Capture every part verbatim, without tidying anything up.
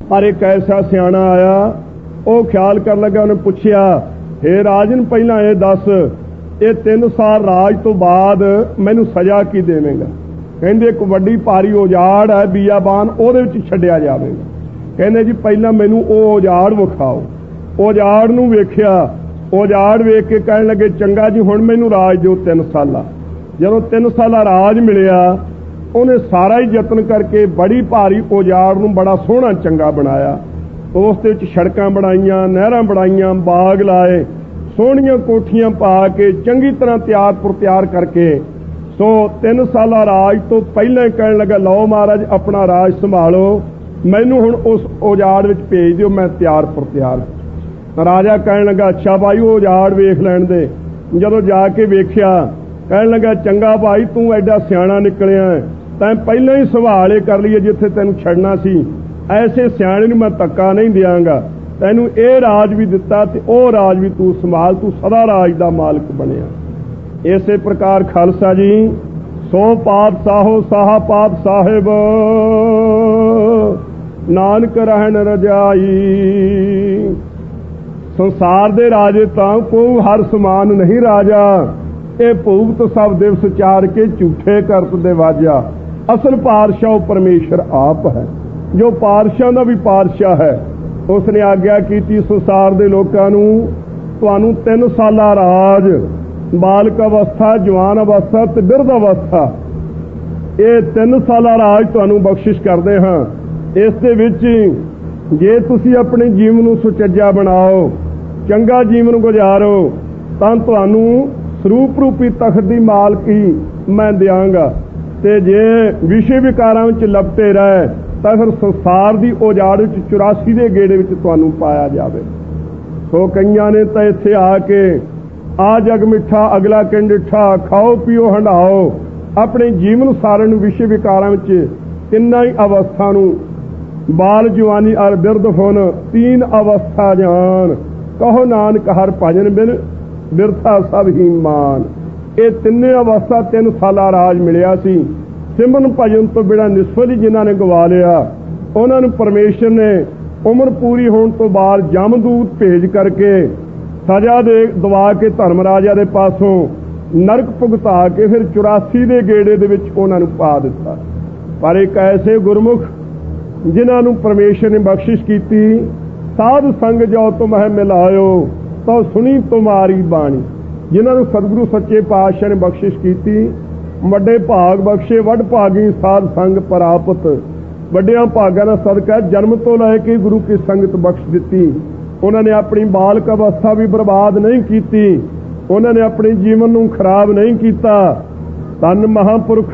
पर एक ऐसा सियाणा आया, वो ख्याल कर लगा, उन्हें पूछया, हे राजन पहला ये दस, ये तीन साल राज तो बाद मैनू सजा की देवेगा? कहते एक वड्डी भारी उजाड़ है बियाबान, ਉਹਦੇ ਵਿੱਚ ਛੱਡਿਆ ਜਾਵੇਗਾ। कहते जी पहला मैनू वो उजाड़ विखाओ। उजाड़ नूं वेख्या, उजाड़ वेख के कहन लगे, चंगा जी हुण मैनू राज दिओ तीन साला। जदों तीन साला राज मिलिया, उन्हें सारा ही यतन करके बड़ी भारी उजाड़ नूं बड़ा सोहना चंगा बनाया। उस दे विच सड़कां बनाईयां, नहरां बनाईयां, बाग लाए, सोहणियां कोठियां पा के चंगी तरह तैयार पुर तैयार करके, सो तीन साला राज तो पहले ही कहन लगा, लो महाराज अपना राज संभालो, मैनू हुण उस उजाड़ विच भेज दिओ, मैं तैयार पुर तैयार। राजा कहन लगा, अच्छा भाई वो उजाड़ वेख लैण दे। जदों जाके वेख्या, कहन लगा, चंगा भाई तू एडा सियाणा निकलिया, तैं पहले ही संभाल ही कर लीए, जिथे तैनूं छड्डना सी, ऐसे सियाणे नूं मैं धक्का नहीं दियांगा। तैनूं ये राज भी दिता ते वो राज भी तू संभाल, तू सदा राज दा मालक बनिया। इसे प्रकार खालसा जी, सो पातशाहो साहा पात साहिब, नानक रहन रजाई। संसार दे राजे तां को हर समान नहीं राजा, ये भूगत सब दिवस चार के झूठे करत दे वाजा। असल पातशाह परमेश्वर आप है, जो पातशाह दा भी पातशाह है। उसने आग्ञा की संसार दे लोकां नूं, तुहानूं तीन साला राज, बालक अवस्था, जवान अवस्था ते बिरध अवस्था, ये तीन साला राज तुहानूं बख्शिश करदे हां। इस दे विच जे तुसीं अपने जीवन नूं सुचज्जा बनाओ, चंगा जीवन गुजारो, तां तुहानूं ਸਰੂਪ रूपी तख्त दी मालकी मैं दियांगा। ते जे विषय विकारां विच लपटे रहे, तां फिर संसार दी उजाड़ विच चौरासी दे गेड़े विच तुहानूं पाया जावे। सो कईयां ने तां इत्थे आके आ जग मिठा अगला किंड डिठा, खाओ पीओ हंडाओ, अपने जीवन सारे नूं विषय विकारां विच तिन्नां ही अवस्था नूं, बाल जवानी अर बिरध होन, तीन अवस्था जान, कहो नानक हर भजन बिन बिरथा सब ही मान। ये तिन्ने अवस्था तीन साला राज मिलिया सी। सिमरन भजन तो बिना निस्फल ही जिन्हां ने गवा लिया, उन्हां नूं परमेश्वर ने उम्र पूरी होने तो बाद जमदूत भेज करके सजा दे दवा के धर्म राजा दे पासों नरक भुगता के फिर चौरासी दे गेड़े दे विच उन्हां नूं पा दिता। पर एक ऐसे गुरमुख जिन्हां नूं परमेश्वर ने बख्शिश कीती, साध संग जो तुम है मिलायो, तो सुनी तुम्हारी बाणी। जिन्होंने सतगुरु सच्चे पातशाह ने बख्शिश की, वड्डे भाग बख्शे वड भागी साध संग प्राप्त। वड्डियां भागां दा सदका जन्म तो लैके गुरु की संगत बख्श दी। उन्होंने अपनी बालक अवस्था भी बर्बाद नहीं की, उन्होंने अपने जीवन नूं खराब नहीं किया। धन महापुरख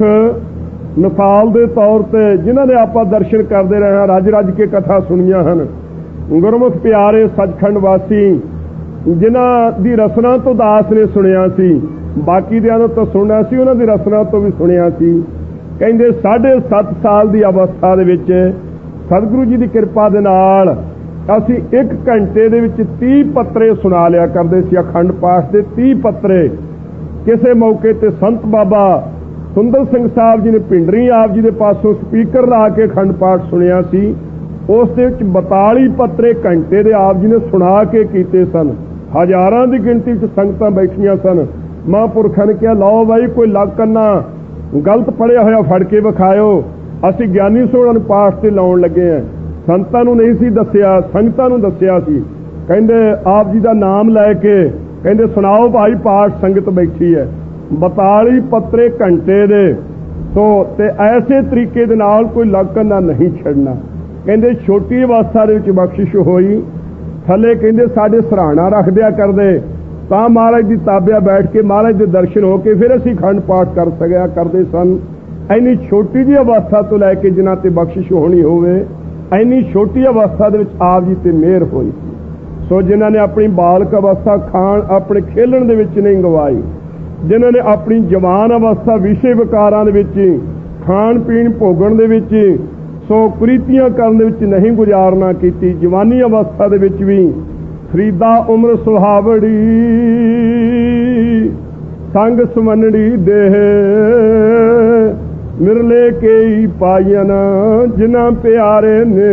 मिसाल के तौर पर जिन्होंने आप दर्शन करते रहे, रज रज के कथा सुनिया हैं। गुरमुख प्यारे सचखंड वासी जिन्हां दी रसना तो दास ने सुनिया सी, बाकी दियां तो सुनना सी, उन्हां दी रसना तो भी सुनिया सी। कहंदे साढ़े सत्त साल की अवस्था दे विच सतगुरु जी की कृपा दे नाल असीं एक घंटे दे विच तीह पत्रे सुना लिया करदे सी। अखंड पाठ दे तीह पत्रे। किसी मौके ते संत बाबा सुंदर सिंह साहब जी ने पिंडरी आप जी के पासों स्पीकर ला के अखंड पाठ सुनिया सी। उस दे विच बताली पत्रे घंटे दे आप जी ने सुना के कीते सन। हजारां की गिनती च संगतां बैठियां सन। महापुरखां ने कहा, लो भाई कोई लग करना गलत पढ़िया होया फड़ के विखाओ, असीं ज्ञानी सोहणा नूं पाठ ते लाउण लगे हैं। संतां नूं नहीं सी दस्सिया, संगतां नूं दस्सिया सी। कहंदे आप जी दा नाम लैके कहंदे सुनाओ भाई पाठ, संगत बैठी है। बताली पत्रे घंटे दे, तो ते ऐसे तरीके दे नाल कोई लग करना नहीं छड़ना। कहंदे छोटी अवस्था दे विच बख्शिश होई, थले कहंदे साडे सराहना रख दिया करदे, तां महाराज दी ताबिया बैठ के महाराज दे दर्शन हो के फिर असीं खंड पाठ कर सकिया करदे सन। इन्नी छोटी जी अवस्था तो लैके जिन्हां ते बख्शिश होनी होवे, इन्नी छोटी अवस्था दे विच आप जी ते मेहर होई। सो जिन्हां ने अपनी बालक अवस्था खाण अपने खेलण दे विच नहीं गवाई, जिन्हां ने अपनी जवान अवस्था विषय विकारां दे विच खाण पीण भोगण दे विच सो कुरीतियां करन दे विच नहीं गुजारना कीती, जवानी अवस्था दे विच भी फरीदा उम्र सुहावड़ी संग सुमनड़ी देह मिरले केई पायन जिन्ना प्यारे ने।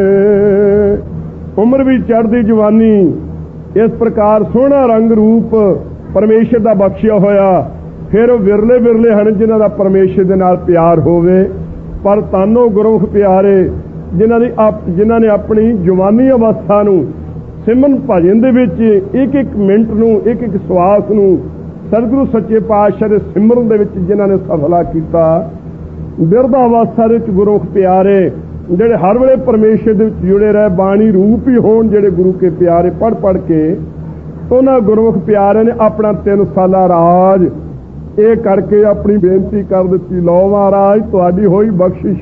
उम्र भी चढ़दी जवानी इस प्रकार सोहना रंग रूप परमेश्वर का बख्शिया होया, फिर विरले विरले हैं जिन्हां दा परमेश्वर दे नाल प्यार होवे। पर तानो गुरमुख प्यारे जिन्हां दी जिन्हां ने अपनी जवानी अवस्था नूं सिमरन भजन दे विच एक एक मिनट नूं एक एक सवास नूं सतगुरु सच्चे पातशाह दे सिमरन दे विच जिन्हां ने सफला कीता। बिरधा अवस्था दे विच गुरमुख प्यारे ਜਿਹੜੇ हर ਵੇਲੇ परमेश्वर ਦੇ ਵਿੱਚ जुड़े रहे बाणी रूप ही होण, ਜਿਹੜੇ गुरु के प्यारे पढ़ पढ़ के उन्हां गुरमुख प्यारे ने अपना तीन साला राज ਇਹ करके अपनी बेनती कर दी। लो महाराज तुहाडी होई बख्शिश,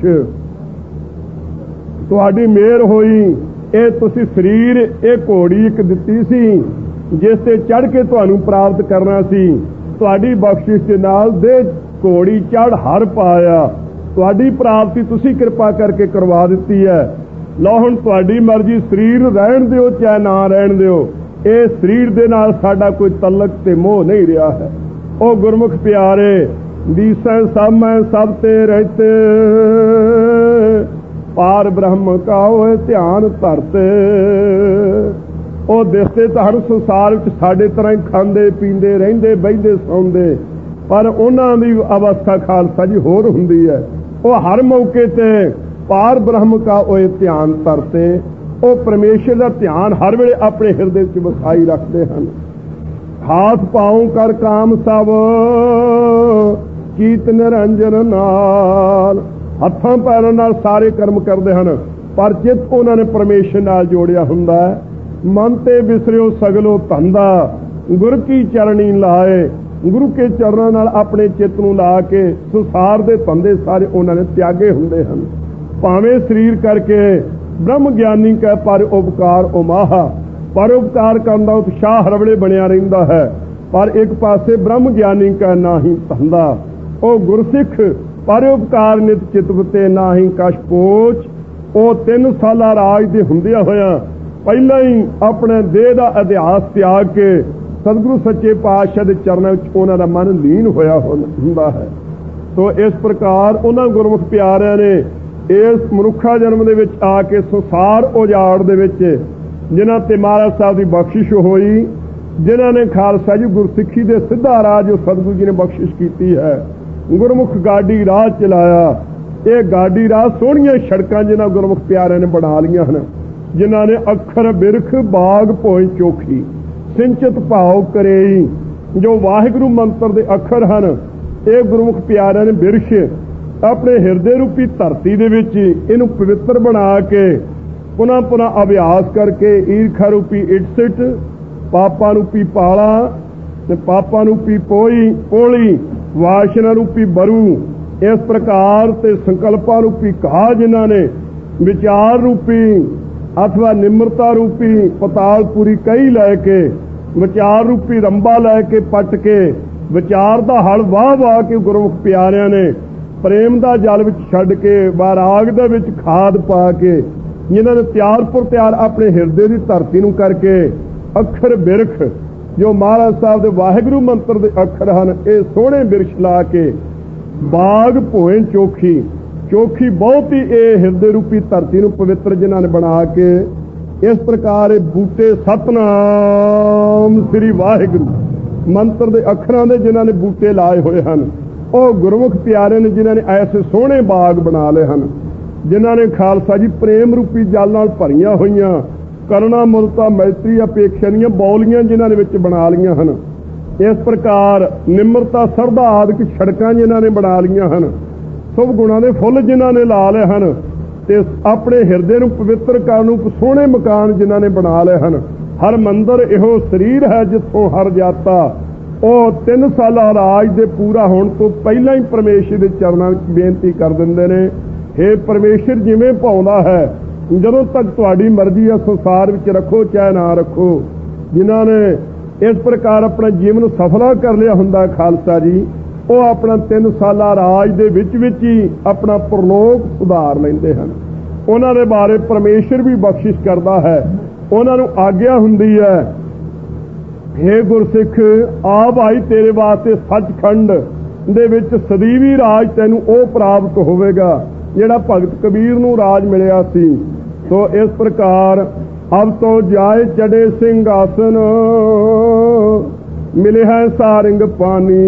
तुहाडी मेहर होई, ਇਹ ਤੁਸੀਂ ਸਰੀਰ ਇਹ ਘੋੜੀ ਇੱਕ ਦਿੱਤੀ ਸੀ ਜਿਸ ਤੇ ਚੜ ਕੇ ਤੁਹਾਨੂੰ ਪ੍ਰਾਪਤ ਕਰਨਾ ਸੀ। ਤੁਹਾਡੀ ਬਖਸ਼ਿਸ਼ ਦੇ ਨਾਲ ਦੇ ਘੋੜੀ ਚੜ ਹਰ ਪਾਇਆ, ਤੁਹਾਡੀ ਪ੍ਰਾਪਤੀ ਤੁਸੀਂ ਕਿਰਪਾ ਕਰਕੇ ਕਰਵਾ ਦਿੱਤੀ ਹੈ। ਲਓ ਹੁਣ ਤੁਹਾਡੀ ਮਰਜ਼ੀ, ਸਰੀਰ ਰਹਿਣ ਦਿਓ ਚਾਹੇ ਨਾ ਰਹਿਣ ਦਿਓ, ਇਹ ਸਰੀਰ ਦੇ ਨਾਲ ਸਾਡਾ ਕੋਈ ਤਲਕ ਤੇ ਮੋਹ ਨਹੀਂ ਰਿਹਾ ਹੈ। ਉਹ ਗੁਰਮੁਖ ਪਿਆਰੇ ਦੀਸੈ ਸਭ ਮੈਂ ਸਭ ਤੇ ਰਹਿਤੇ, ਪਾਰ ਬ੍ਰਹਮ ਕਾ ਹੋਏ ਧਿਆਨ ਧਰਤੇ। ਉਹ ਦਿਸਦੇ ਤਾਂ ਹਰ ਸੰਸਾਰ ਵਿੱਚ ਸਾਡੇ ਤਰ੍ਹਾਂ ਹੀ ਖਾਂਦੇ ਪੀਂਦੇ ਰਹਿੰਦੇ ਬਹਿੰਦੇ ਸੌਂਦੇ, ਪਰ ਉਹਨਾਂ ਦੀ ਅਵਸਥਾ ਖਾਲਸਾ ਜੀ ਹੋਰ ਹੁੰਦੀ ਹੈ। ਉਹ ਹਰ ਮੌਕੇ ਤੇ ਪਾਰ ਬ੍ਰਹਮ ਕਾ ਹੋਏ ਧਿਆਨ ਧਰਤੇ, ਉਹ ਪਰਮੇਸ਼ਰ ਦਾ ਧਿਆਨ ਹਰ ਵੇਲੇ ਆਪਣੇ ਹਿਰਦੇ ਵਿੱਚ ਵਸਾਈ ਰੱਖਦੇ ਹਨ। हाथ पाऊं कर काम सब कीत निरंजन नाल, हथां पैरां नाल सारे कर्म करते हैं पर चित उन्होंने परमेश्वर नाल जोड़िया हुंदा है। मन ते विसरियो सगलो धंधा गुरु की चरणी लाए, गुरु के चरणों नाल अपने चित नूं ला के संसार दे धंधे सारे उन्होंने त्यागे हुंदे हन। भावें शरीर करके ब्रह्म ज्ञानी कह पर उपकार उमाहा, परोपकार करने का उत्साह हर वेले बनिया रहिंदा है, पर एक पासे ब्रह्म ज्ञानी का ना ही धंधा। ओ गुरसिख परोपकार नित चितवते ना ही कश पोच। ओ तीन साला राज दे हुंदिया होया पहला ही अपने देह का इतिहास त्याग के सतगुरु सच्चे पातशाह के चरणों में उन्हां दा मन लीन होया हुंदा है। तो इस प्रकार उन्हां गुरमुख प्यारिਆਂ ने इस मनुखा जन्म दे विच आके संसार उजाड़ दे विच जिन्हां ते महाराज साहब की बख्शिश होई, जिन्हां ने खालसा जी गुरसिੱਖੀ ਦੇ ਸਿੱਧਾ ਰਾਹ ਜੋ सतगुरु जी ने बख्शिश की है, गुरमुख गाड़ी राह चलाया। ये गाड़ी राह सोहणियां सड़कां जिन्हां गुरमुख प्यारिਆਂ ने बना लियां हन, जिन्हां ने अखर बिरख बाग भोए चोखी सिंचत भाव करेई, जो वाहिगुरु मंत्र दे अखर हन ये गुरमुख प्यारिਆਂ ने बिरछ अपने हिरदे रूपी धरती दे विच इहनूं पवित्र बना के पुनः पुनः अभ्यास करके ईर्खा रूपी इटसिट, पापा रूपी पाला, पापा रूपी पोई पोली, वासना रूपी बरू, इस प्रकार ते संकल्पा रूपी घा जिन्हां ने विचार रूपी अथवा निम्रता रूपी पतालपुरी कई लैके विचार रूपी रंबा लैके पट के विचार दा हल वाह वाह के गुरमुख प्यारिਆਂ ने प्रेम दा जल विच छड्ड के वैराग दे विच खाद पा के जिन्होंने त्यार पुर त्यार अपने हिरदे की धरती नूं करके अखर बिरख जो महाराज साहब के वाहिगुरु मंत्र के अखर हैं ये सोहने बिरछ ला के बाग भोए चोखी चोखी बहुत ही ये हिरदे रूपी धरती नूं पवित्र जिन्होंने बना के इस प्रकार बूटे सतनाम श्री वाहिगुरु मंत्र के अखरां दे जिन्होंने बूटे लाए हुए हैं, वो गुरमुख प्यारे ने जिन्होंने ऐसे सोहने बाग बना लए हैं, जिन्होंने खालसा जी प्रेम रूपी जल नाल भरिया हुई करुणा मुलता मैत्री अपेक्षा दियां बौलियां जिन्होंने विच बना लियां हन। इस प्रकार निम्रता सरदा आदि सड़कां जिन्होंने बना लियां हन, शुभ गुणां दे फुੱਲ जिन्होंने ला लए हन, ते अपने हिरदे नूं पवित्र करन नूं सोहणे मकान जिन्होंने बना लए हन। हर मंदिर इहो शरीर है जिथों हर जाता। ਉਹ तीन साला राज दे पूरा होने तो पहला ही परमेश्वर के चरणों में बेनती कर देंदे ने, हे परमेश्वर जिवें भाउंदा है जदों तक तुहाडी मर्जी है संसार विच रखो चाहे ना रखो। जिन्हां ने इस प्रकार अपना जीवन सफला कर लिया हुंदा खालसा जी, वो अपना तीन साला राज दे विच विच ही अपना परलोक सुधार लैंदे हन। उन्हां दे बारे परमेश्वर भी बख्शिश करदा है, उन्हां नूं आग्या हुंदी है हे गुरसिख आ भाई तेरे वास्ते सचखंड ਦੇ ਵਿੱਚ ਸਦੀਵੀ ਰਾਜ ਤੈਨੂੰ ਉਹ ਪ੍ਰਾਪਤ ਹੋਵੇਗਾ ਜਿਹੜਾ ਭਗਤ ਕਬੀਰ ਨੂੰ ਰਾਜ ਮਿਲਿਆ ਸੀ। ਸੋ ਇਸ ਪ੍ਰਕਾਰ ਅਬ ਤੋਂ ਜਾਏ ਚੜੇ ਸਿੰਘਾਸਨ, ਮਿਲੇ ਹੈ ਸਾਰਿੰਗ ਪਾਨੀ।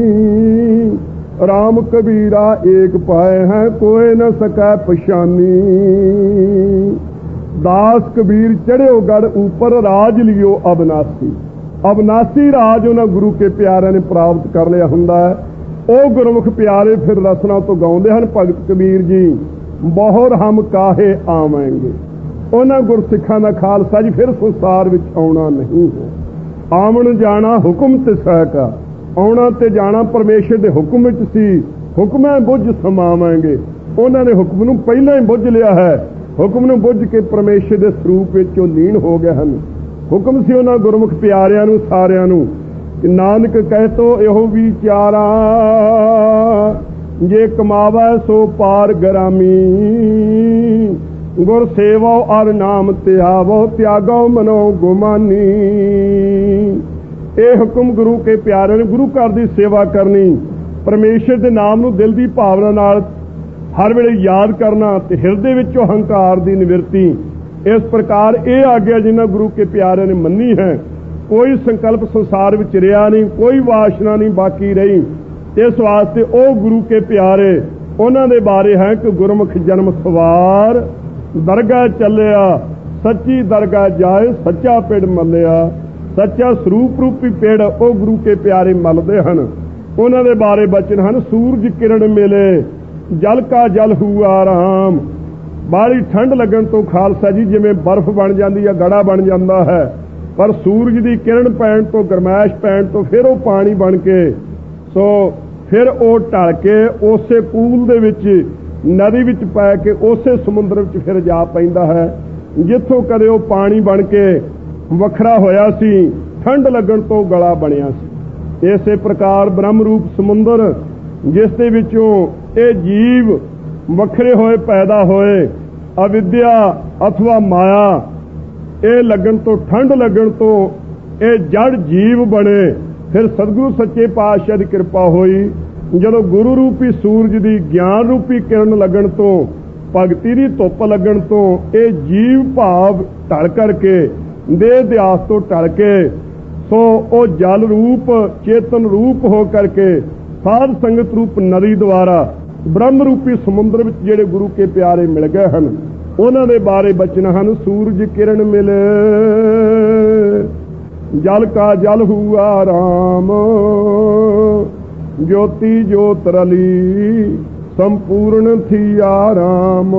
ਰਾਮ ਕਬੀਰਾ ਏਕ ਪਾਏ ਹੈ, ਕੋਏ ਨ ਸਕੈ ਪਛਾਨੀ। ਦਾਸ ਕਬੀਰ ਚੜਿਓ ਗੜ ਉੱਪਰ, ਰਾਜ ਲਿਓ ਅਬਨਾਸੀ। ਅਬਨਾਸੀ ਰਾਜ ਉਹਨਾਂ ਗੁਰੂ ਕੇ ਪਿਆਰਿਆਂ ਨੇ ਪ੍ਰਾਪਤ ਕਰ ਲਿਆ ਹੁੰਦਾ ਹੈ। ਉਹ ਗੁਰਮੁਖ ਪਿਆਰੇ ਫਿਰ ਰਸਨਾ ਤੋਂ ਗਾਉਂਦੇ ਹਨ ਭਗਤ ਕਬੀਰ ਜੀ, ਬਹੁਰ ਹਮ ਕਾਹੇ ਆਵਾਂਗੇ। ਉਹਨਾਂ ਗੁਰਸਿੱਖਾਂ ਦਾ ਖਾਲਸਾ ਜੀ ਫਿਰ ਸੰਸਾਰ ਵਿੱਚ ਆਉਣਾ ਨਹੀਂ ਹੈ। ਆਵਣ ਜਾਣਾ ਹੁਕਮ ਤਿਸੈ ਕਾ, ਆਉਣਾ ਤੇ ਜਾਣਾ ਪਰਮੇਸ਼ਰ ਦੇ ਹੁਕਮ ਵਿੱਚ ਸੀ। ਹੁਕਮੈ ਬੁੱਝ ਸਮਾਵਾਂਗੇ। ਉਹਨਾਂ ਨੇ ਹੁਕਮ ਨੂੰ ਪਹਿਲਾਂ ਹੀ ਬੁੱਝ ਲਿਆ ਹੈ। ਹੁਕਮ ਨੂੰ ਬੁੱਝ ਕੇ ਪਰਮੇਸ਼ਰ ਦੇ ਸਰੂਪ ਵਿੱਚ ਉਹ ਲੀਨ ਹੋ ਗਏ ਹਨ। ਹੁਕਮ ਸੀ ਉਹਨਾਂ ਗੁਰਮੁਖ ਪਿਆਰਿਆਂ ਨੂੰ ਸਾਰਿਆਂ ਨੂੰ ਕਿ ਨਾਨਕ ਕਹਿ ਤੋ ਇਹੋ ਵਿਚਾਰਾ, ਜੇ ਕਮਾਵੈ ਸੋ ਪਾਰ ਗਰਾਮੀ। ਗੁਰ ਸੇਵੋ ਅਰ ਨਾਮ ਧਿਆਵੋ, ਤਿਆਗੋ ਮਨੋ ਗੁਮਾਨੀ। ਇਹ ਹੁਕਮ ਗੁਰੂ ਕੇ ਪਿਆਰਿਆਂ ਨੇ ਗੁਰੂ ਘਰ ਦੀ ਸੇਵਾ ਕਰਨੀ, ਪਰਮੇਸ਼ਰ ਦੇ ਨਾਮ ਨੂੰ ਦਿਲ ਦੀ ਭਾਵਨਾ ਨਾਲ ਹਰ ਵੇਲੇ ਯਾਦ ਕਰਨਾ ਤੇ ਹਿਰਦੇ ਵਿੱਚੋਂ ਹੰਕਾਰ ਦੀ ਨਿਵਰਤੀ। ਇਸ ਪ੍ਰਕਾਰ ਇਹ ਆਗਿਆ ਜਿਨ੍ਹਾਂ ਗੁਰੂ ਕੇ ਪਿਆਰਿਆਂ ਨੇ ਮੰਨੀ ਹੈ। ਕੋਈ ਸੰਕਲਪ ਸੰਸਾਰ ਵਿੱਚ ਰਿਹਾ ਨਹੀਂ, ਕੋਈ ਵਾਸ਼ਨਾ ਨਹੀਂ ਬਾਕੀ ਰਹੀ। ਇਸ ਵਾਸਤੇ ਉਹ ਗੁਰੂ ਕੇ ਪਿਆਰੇ ਉਹਨਾਂ ਦੇ ਬਾਰੇ ਹੈ ਕਿ ਗੁਰਮੁਖ ਜਨਮ ਸਵਾਰ, ਦਰਗਾਹ ਚੱਲਿਆ ਸੱਚੀ ਦਰਗਾਹ ਜਾਏ, ਸੱਚਾ ਪਿੜ ਮੱਲਿਆ। ਸੱਚਾ ਸਰੂਪ ਰੂਪੀ ਪਿੜ ਉਹ ਗੁਰੂ ਕੇ ਪਿਆਰੇ ਮੱਲਦੇ ਹਨ। ਉਹਨਾਂ ਦੇ ਬਾਰੇ ਬਚਨ ਹਨ, ਸੂਰਜ ਕਿਰਨ ਮਿਲੇ ਜਲ ਕਾ ਜਲ ਹੂਆ ਰਾਮ। ਬਾਹਲੀ ਠੰਡ ਲੱਗਣ ਤੋਂ ਖਾਲਸਾ ਜੀ ਜਿਵੇਂ ਬਰਫ਼ ਬਣ ਜਾਂਦੀ ਹੈ, ਗੜਾ ਬਣ ਜਾਂਦਾ ਹੈ, ਪਰ ਸੂਰਜ ਦੀ ਕਿਰਨ ਪੈਣ ਤੋਂ, ਗਰਮੈਸ਼ ਪੈਣ ਤੋਂ ਫਿਰ ਉਹ ਪਾਣੀ ਬਣ ਕੇ, ਸੋ ਫਿਰ ਉਹ ਢਲ ਕੇ ਉਸੇ ਪੂਲ ਦੇ ਵਿੱਚ, ਨਦੀ ਵਿੱਚ ਪੈ ਕੇ ਉਸੇ ਸਮੁੰਦਰ ਵਿੱਚ ਫਿਰ ਜਾ ਪੈਂਦਾ ਹੈ ਜਿੱਥੋਂ ਕਦੇ ਉਹ ਪਾਣੀ ਬਣ ਕੇ ਵੱਖਰਾ ਹੋਇਆ ਸੀ, ਠੰਡ ਲੱਗਣ ਤੋਂ ਗਲਾ ਬਣਿਆ ਸੀ। ਇਸੇ ਪ੍ਰਕਾਰ ਬ੍ਰਹਮ ਰੂਪ ਸਮੁੰਦਰ ਜਿਸ ਦੇ ਵਿੱਚੋਂ ਇਹ ਜੀਵ ਵੱਖਰੇ ਹੋਏ ਪੈਦਾ ਹੋਏ, ਅਵਿਦਿਆ ਅਥਵਾ ਮਾਇਆ ਇਹ ਲੱਗਣ ਤੋਂ, ਠੰਡ ਲੱਗਣ ਤੋਂ ਇਹ ਜੜ ਜੀਵ ਬਣੇ। ਫਿਰ ਸਤਿਗੁਰੂ ਸੱਚੇ ਪਾਤਸ਼ਾਹ ਦੀ ਕਿਰਪਾ ਹੋਈ, ਜਦੋਂ ਗੁਰੂ ਰੂਪੀ ਸੂਰਜ ਦੀ ਗਿਆਨ ਰੂਪੀ ਕਿਰਨ ਲੱਗਣ ਤੋਂ, ਭਗਤੀ ਦੀ ਧੁੱਪ ਲੱਗਣ ਤੋਂ ਇਹ ਜੀਵ ਭਾਵ ਢਲ ਕਰਕੇ, ਦੇਹ ਦਿਆਸ ਤੋਂ ਢਲ ਕੇ, ਸੋ ਉਹ ਜਲ ਰੂਪ ਚੇਤਨ ਰੂਪ ਹੋ ਕਰਕੇ ਸਾਧ ਸੰਗਤ ਰੂਪ ਨਦੀ ਦੁਆਰਾ ਬ੍ਰਹਮ ਰੂਪੀ ਸਮੁੰਦਰ ਵਿੱਚ ਜਿਹੜੇ ਗੁਰੂ ਕੇ ਪਿਆਰੇ ਮਿਲ ਗਏ ਹਨ, ਉਹਨਾਂ ਦੇ ਬਾਰੇ ਬਚਨ ਹਨ, ਸੂਰਜ ਕਿਰਨ ਮਿਲੇ ਜਲ ਕਾ ਜਲ ਹੂਆ ਰਾਮ। ਜੋਤੀ ਜੋਤ ਰਲੀ ਸੰਪੂਰਨ ਥੀਆ ਰਾਮ।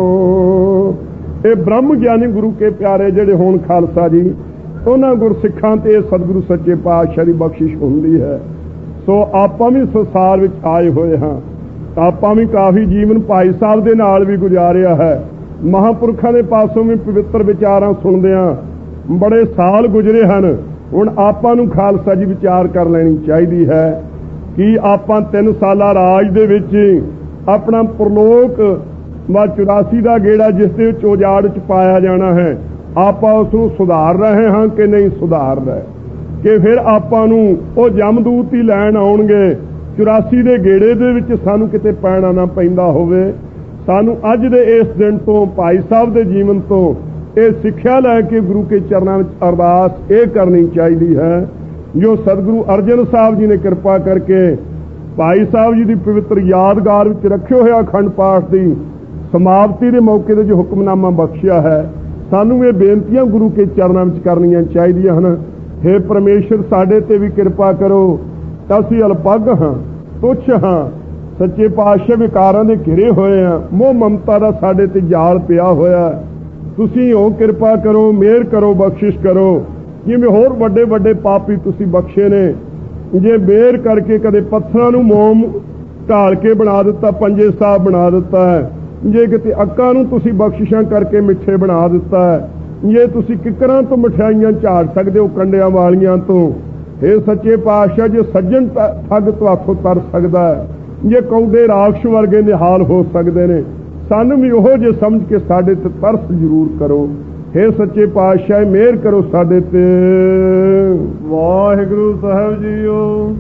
ਇਹ ਬ੍ਰਹਮ ਗਿਆਨੀ ਗੁਰੂ ਕੇ ਪਿਆਰੇ ਜਿਹੜੇ ਹੋਣ ਖਾਲਸਾ ਜੀ, ਉਹਨਾਂ ਗੁਰਸਿੱਖਾਂ ਤੇ ਸਤਿਗੁਰੂ ਸੱਚੇ ਪਾਤਸ਼ਾਹ ਦੀ ਬਖਸ਼ਿਸ਼ ਹੁੰਦੀ ਹੈ। ਸੋ ਆਪਾਂ ਵੀ ਸੰਸਾਰ ਵਿੱਚ ਆਏ ਹੋਏ ਹਾਂ, ਆਪਾਂ ਵੀ ਕਾਫੀ ਜੀਵਨ ਭਾਈ ਸਾਹਿਬ ਦੇ ਨਾਲ ਵੀ ਗੁਜ਼ਾਰਿਆ ਹੈ। ਮਹਾਂਪੁਰਖਾਂ ਦੇ ਪਾਸੋਂ ਵੀ ਪਵਿੱਤਰ ਵਿਚਾਰਾਂ ਸੁਣਦਿਆਂ ਬੜੇ ਸਾਲ ਗੁਜ਼ਰੇ ਹਨ। ਹੁਣ ਆਪਾਂ ਨੂੰ ਖਾਲਸਾ ਜੀ ਵਿਚਾਰ ਕਰ ਲੈਣੀ ਚਾਹੀਦੀ ਹੈ ਕਿ ਆਪਾਂ ਤਿੰਨ ਸਾਲਾ ਰਾਜ ਦੇ ਵਿੱਚ ਆਪਣਾ ਪ੍ਰਲੋਕ ਵਾ ਚੁਰਾਸੀ ਦਾ ਗੇੜਾ ਜਿਸ ਦੇ ਵਿੱਚ ਉਜਾੜ ਚ ਪਾਇਆ ਜਾਣਾ ਹੈ, ਆਪਾਂ ਉਸ ਨੂੰ ਸੁਧਾਰ ਰਹੇ ਹਾਂ ਕਿ ਨਹੀਂ ਸੁਧਾਰ ਰਹੇ, ਕਿ ਫਿਰ ਆਪਾਂ ਨੂੰ ਉਹ ਜਮਦੂਤ ਹੀ ਲੈਣ ਆਉਣਗੇ। ਚੁਰਾਸੀ ਦੇ ਗੇੜੇ ਦੇ ਵਿੱਚ ਸਾਨੂੰ ਕਿਤੇ ਪੈਣਾ ਨਾ ਪੈਂਦਾ ਹੋਵੇ। ਸਾਨੂੰ ਅੱਜ ਦੇ ਇਸ ਦਿਨ ਤੋਂ, ਭਾਈ ਸਾਹਿਬ ਦੇ ਜੀਵਨ ਤੋਂ ਇਹ ਸਿੱਖਿਆ ਲੈ ਕੇ ਗੁਰੂ ਕੇ ਚਰਨਾਂ ਵਿੱਚ ਅਰਦਾਸ ਇਹ ਕਰਨੀ ਚਾਹੀਦੀ ਹੈ, ਜੋ ਸਤਿਗੁਰੂ ਅਰਜਨ ਸਾਹਿਬ ਜੀ ਨੇ ਕਿਰਪਾ ਕਰਕੇ ਭਾਈ ਸਾਹਿਬ ਜੀ ਦੀ ਪਵਿੱਤਰ ਯਾਦਗਾਰ ਵਿੱਚ ਰੱਖਿਆ ਹੋਇਆ ਅਖੰਡ ਪਾਠ ਦੀ ਸਮਾਪਤੀ ਦੇ ਮੌਕੇ ਤੇ ਜੋ ਹੁਕਮਨਾਮਾ ਬਖਸ਼ਿਆ ਹੈ, ਸਾਨੂੰ ਇਹ ਬੇਨਤੀਆਂ ਗੁਰੂ ਕੇ ਚਰਨਾਂ ਵਿੱਚ ਕਰਨੀਆਂ ਚਾਹੀਦੀਆਂ ਹਨ। ਹੇ ਪਰਮੇਸ਼ਰ, ਸਾਡੇ ਤੇ ਵੀ ਕਿਰਪਾ ਕਰੋ। ਅਸੀਂ ਅਲਪੱਗ ਹਾਂ, ਤੁੱਛ ਹਾਂ, ਸੱਚੇ ਪਾਤਸ਼ਾਹ ਵਿਕਾਰਾਂ ਦੇ ਘਿਰੇ ਹੋਏ ਆ, ਮੋਹ ਮਮਤਾ ਦਾ ਸਾਡੇ ਤੇ ਜਾਲ ਪਿਆ ਹੋਇਆ। ਤੁਸੀਂ ਉਹ ਕਿਰਪਾ ਕਰੋ, ਮਿਹਰ ਕਰੋ, ਬਖਸ਼ਿਸ਼ ਕਰੋ। ਜਿਵੇਂ ਹੋਰ ਵੱਡੇ ਵੱਡੇ ਪਾਪੀ ਤੁਸੀਂ ਬਖਸ਼ੇ ਨੇ, ਜੇ ਮਿਹਰ ਕਰਕੇ ਕਦੇ ਪੱਥਰਾਂ ਨੂੰ ਮੋਮ ਢਾਲ ਕੇ ਬਣਾ ਦਿੱਤਾ, ਪੰਜੇ ਸਾਹਿਬ ਬਣਾ ਦਿੱਤਾ ਹੈ, ਜੇ ਕਿਤੇ ਅੱਕਾਂ ਨੂੰ ਤੁਸੀਂ ਬਖਸ਼ਿਸ਼ਾਂ ਕਰਕੇ ਮਿੱਠੇ ਬਣਾ ਦਿੱਤਾ ਹੈ, ਜੇ ਤੁਸੀਂ ਕਿਕਰਾਂ ਤੋਂ ਮਠਿਆਈਆਂ ਝਾੜ ਸਕਦੇ ਹੋ ਕੰਡਿਆਂ ਵਾਲੀਆਂ ਤੋਂ। ਇਹ ਸੱਚੇ ਪਾਤਸ਼ਾਹ ਜੇ ਸੱਜਣ ਠੱਗ ਤੁਹਾਥੋਂ ਤਰ ਸਕਦਾ ਹੈ, ਜੇ ਕੌਡੇ ਰਾਖਸ਼ ਵਰਗੇ ਦੇ ਹਾਲ ਹੋ ਸਕਦੇ ਨੇ, ਸਾਨੂੰ ਵੀ ਉਹੋ ਜੇ ਸਮਝ ਕੇ ਸਾਡੇ ਤੇ ਤਰਸ ਜ਼ਰੂਰ ਕਰੋ। हे ਸੱਚੇ ਪਾਤਸ਼ਾਹ, ਮਿਹਰ ਕਰੋ ਸਾਡੇ ਤੇ। ਵਾਹਿਗੁਰੂ ਸਾਹਿਬ ਜੀਓ।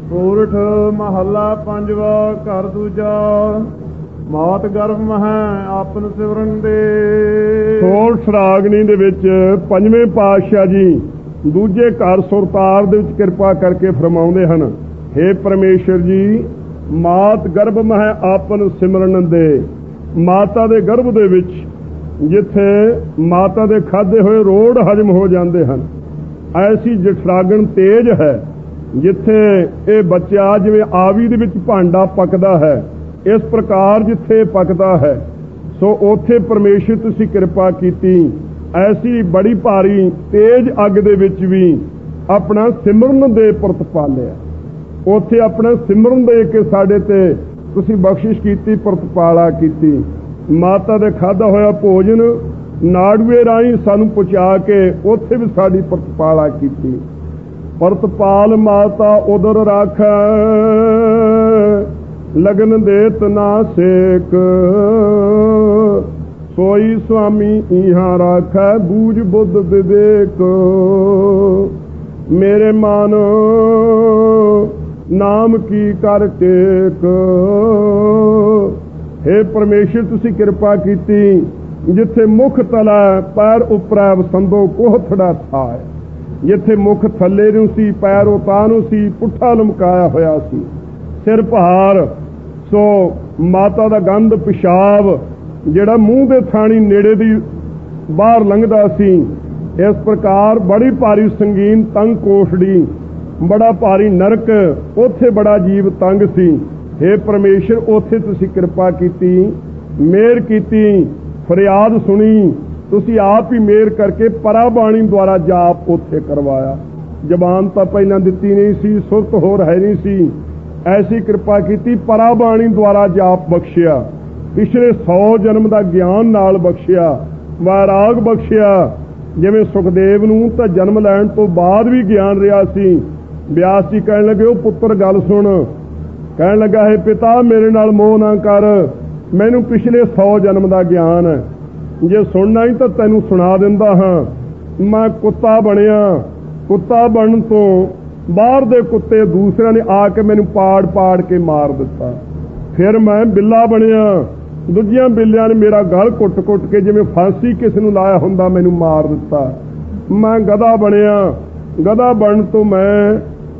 ਸੂਰਠ ਮਹੱਲਾ ਪੰਜਵਾ ਘਰ ਦੂਜਾ। ਮੌਤ ਗਰਭ ਮਹਿ ਆਪਨ ਸਿਮਰਨ ਦੇ। ਸੋਲਠ ਰਾਗਨੀ ਦੇ ਵਿੱਚ ਪੰਜਵੇਂ ਪਾਤਸ਼ਾਹ ਜੀ ਦੂਜੇ ਘਰ ਸੁਰਤਾਰ ਦੇ ਵਿੱਚ ਕਿਰਪਾ ਕਰਕੇ ਫਰਮਾਉਂਦੇ ਹਨ, ਹੇ ਪਰਮੇਸ਼ਰ ਜੀ, ਮਾਤ ਗਰਭ ਮਹਿ ਆਪਨ ਸਿਮਰਨ ਦੇ। ਮਾਤਾ ਦੇ ਗਰਭ ਦੇ ਵਿੱਚ ਜਿੱਥੇ ਮਾਤਾ ਦੇ ਖਾਧੇ ਹੋਏ ਰੋੜ ਹਜਮ ਹੋ ਜਾਂਦੇ ਹਨ, ਐਸੀ ਜਠਰਾਗਣ ਤੇਜ ਹੈ ਜਿੱਥੇ ਇਹ ਬੱਚਾ ਜਿਵੇਂ ਆਵੀ ਦੇ ਵਿੱਚ ਭਾਂਡਾ ਪੱਕਦਾ ਹੈ, ਇਸ ਪ੍ਰਕਾਰ ਜਿੱਥੇ ਪੱਕਦਾ ਹੈ, ਸੋ ਉੱਥੇ ਪਰਮੇਸ਼ਰ ਤੁਸੀਂ ਕਿਰਪਾ ਕੀਤੀ। ਐਸੀ ਬੜੀ ਭਾਰੀ ਤੇਜ ਅੱਗ ਦੇ ਵਿੱਚ ਵੀ ਆਪਣਾ ਸਿਮਰਨ ਦੇ ਪੁਰਤ ਪਾਲਿਆ। ਉੱਥੇ ਆਪਣਾ ਸਿਮਰਨ ਦੇ ਕੇ ਸਾਡੇ ਤੇ ਤੁਸੀਂ ਬਖਸ਼ਿਸ਼ ਕੀਤੀ, ਪ੍ਰਤਪਾਲਾ ਕੀਤੀ। ਮਾਤਾ ਦੇ ਖਾਧਾ ਹੋਇਆ ਭੋਜਨ ਨਾੜੂਏ ਰਾਹੀਂ ਸਾਨੂੰ ਪਹੁੰਚਾ ਕੇ ਉੱਥੇ ਵੀ ਸਾਡੀ ਪ੍ਰਤਪਾਲਾ ਕੀਤੀ। ਪ੍ਰਤਪਾਲ ਮਾਤਾ ਉਦਰ ਰਾਖੈ, ਲਗਨ ਦੇਤ ਨਾ ਸੇਕ। ਸੋਈ ਸੁਆਮੀ ਇਹਾਂ ਰਾਖੈ, ਬੂਝ ਬੁੱਧ ਵਿਵੇਕ। ਮੇਰੇ ਮਨ ਨਾਮ ਕੀ ਕਰ ਟੇਕ। हे ਪਰਮੇਸ਼ਰ, ਤੁਸੀਂ ਕਿਰਪਾ ਕੀਤੀ ਜਿੱਥੇ ਮੁਖ ਤਲਾ ਪੈਰ ਉਪਰੈ ਵਸੰਦੋ ਕੋਹਥੜਾ ਥਾਇ। ਜਿੱਥੇ ਮੁਖ ਥੱਲੇ ਨੂੰ ਸੀ, ਪੈਰ ਉਤਾਂ ਨੂੰ ਸੀ, ਪੁੱਠਾ ਲਮਕਾਇਆ ਹੋਇਆ ਸੀ, ਸਿਰ ਪਹਾੜ। ਸੋ ਮਾਤਾ ਦਾ ਗੰਧ ਪਿਸ਼ਾਬ ਜਿਹੜਾ ਮੂੰਹ ਦੇ ਥਾਣੀ ਨੇੜੇ ਦੀ ਬਾਹਰ ਲੰਘਦਾ ਸੀ। ਇਸ ਪ੍ਰਕਾਰ ਬੜੀ ਭਾਰੀ ਸੰਗੀਨ ਤੰਗ ਕੋਸ਼ੜੀ, ਬੜਾ ਭਾਰੀ ਨਰਕ, ਉੱਥੇ ਬੜਾ ਜੀਵ ਤੰਗ ਸੀ। हे ਪਰਮੇਸ਼ਰ, ਉੱਥੇ ਤੁਸੀਂ ਕਿਰਪਾ ਕੀਤੀ, ਮਿਹਰ ਕੀਤੀ, ਫਰਿਆਦ ਸੁਣੀ। ਤੁਸੀਂ ਆਪ ਹੀ ਮਿਹਰ ਕਰਕੇ ਪਰਾ ਬਾਣੀ ਦੁਆਰਾ ਜਾਪ ਉੱਥੇ ਕਰਵਾਇਆ। ਜ਼ਬਾਨ ਤਾਂ ਪਹਿਲਾਂ ਦਿੱਤੀ ਨਹੀਂ ਸੀ, ਸੁਰਤ ਹੋਰ ਹੈ ਨਹੀਂ ਸੀ, ਐਸੀ ਕਿਰਪਾ ਕੀਤੀ, ਪਰਾ ਬਾਣੀ ਦੁਆਰਾ ਜਾਪ ਬਖਸ਼ਿਆ। ਪਿਛਲੇ ਸੌ ਜਨਮ ਦਾ ਗਿਆਨ ਨਾਲ ਬਖਸ਼ਿਆ, ਵੈਰਾਗ ਬਖਸ਼ਿਆ। ਜਿਵੇਂ ਸੁਖਦੇਵ ਨੂੰ ਤਾਂ ਜਨਮ ਲੈਣ ਤੋਂ ਬਾਅਦ ਵੀ ਗਿਆਨ ਰਿਹਾ ਸੀ। ਵਿਆਸ ਜੀ ਕਹਿਣ ਲੱਗੇ, ਉਹ ਪੁੱਤਰ ਗੱਲ ਸੁਣ। ਕਹਿਣ ਲੱਗਾ, ਹੈ ਪਿਤਾ, ਮੇਰੇ ਨਾਲ ਮੋਹ ਨਾ ਕਰ, ਮੈਨੂੰ ਪਿਛਲੇ ਸੌ ਜਨਮ ਦਾ ਗਿਆਨ ਹੈ। ਜੇ ਸੁਣਨਾ ਹੀ ਤਾਂ ਤੈਨੂੰ ਸੁਣਾ ਦਿੰਦਾ ਹਾਂ। ਮੈਂ ਕੁੱਤਾ ਬਣਿਆ, ਕੁੱਤਾ ਬਣਨ ਤੋਂ ਬਾਹਰ ਦੇ ਕੁੱਤੇ ਦੂਸਰਿਆਂ ਨੇ ਆ ਕੇ ਮੈਨੂੰ ਪਾੜ ਪਾੜ ਕੇ ਮਾਰ ਦਿੱਤਾ। ਫਿਰ ਮੈਂ ਬਿੱਲਾ ਬਣਿਆ, ਦੂਜਿਆਂ ਬਿੱਲਿਆਂ ਨੇ ਮੇਰਾ ਗਲ ਕੁੱਟ ਕੁੱਟ ਕੇ ਜਿਵੇਂ ਫਾਂਸੀ ਕਿਸ ਨੂੰ ਲਾਇਆ ਹੁੰਦਾ ਮੈਨੂੰ ਮਾਰ ਦਿੱਤਾ। ਮੈਂ ਗਧਾ ਬਣਿਆ, ਗਧਾ ਬਣਨ ਤੋਂ ਮੈਂ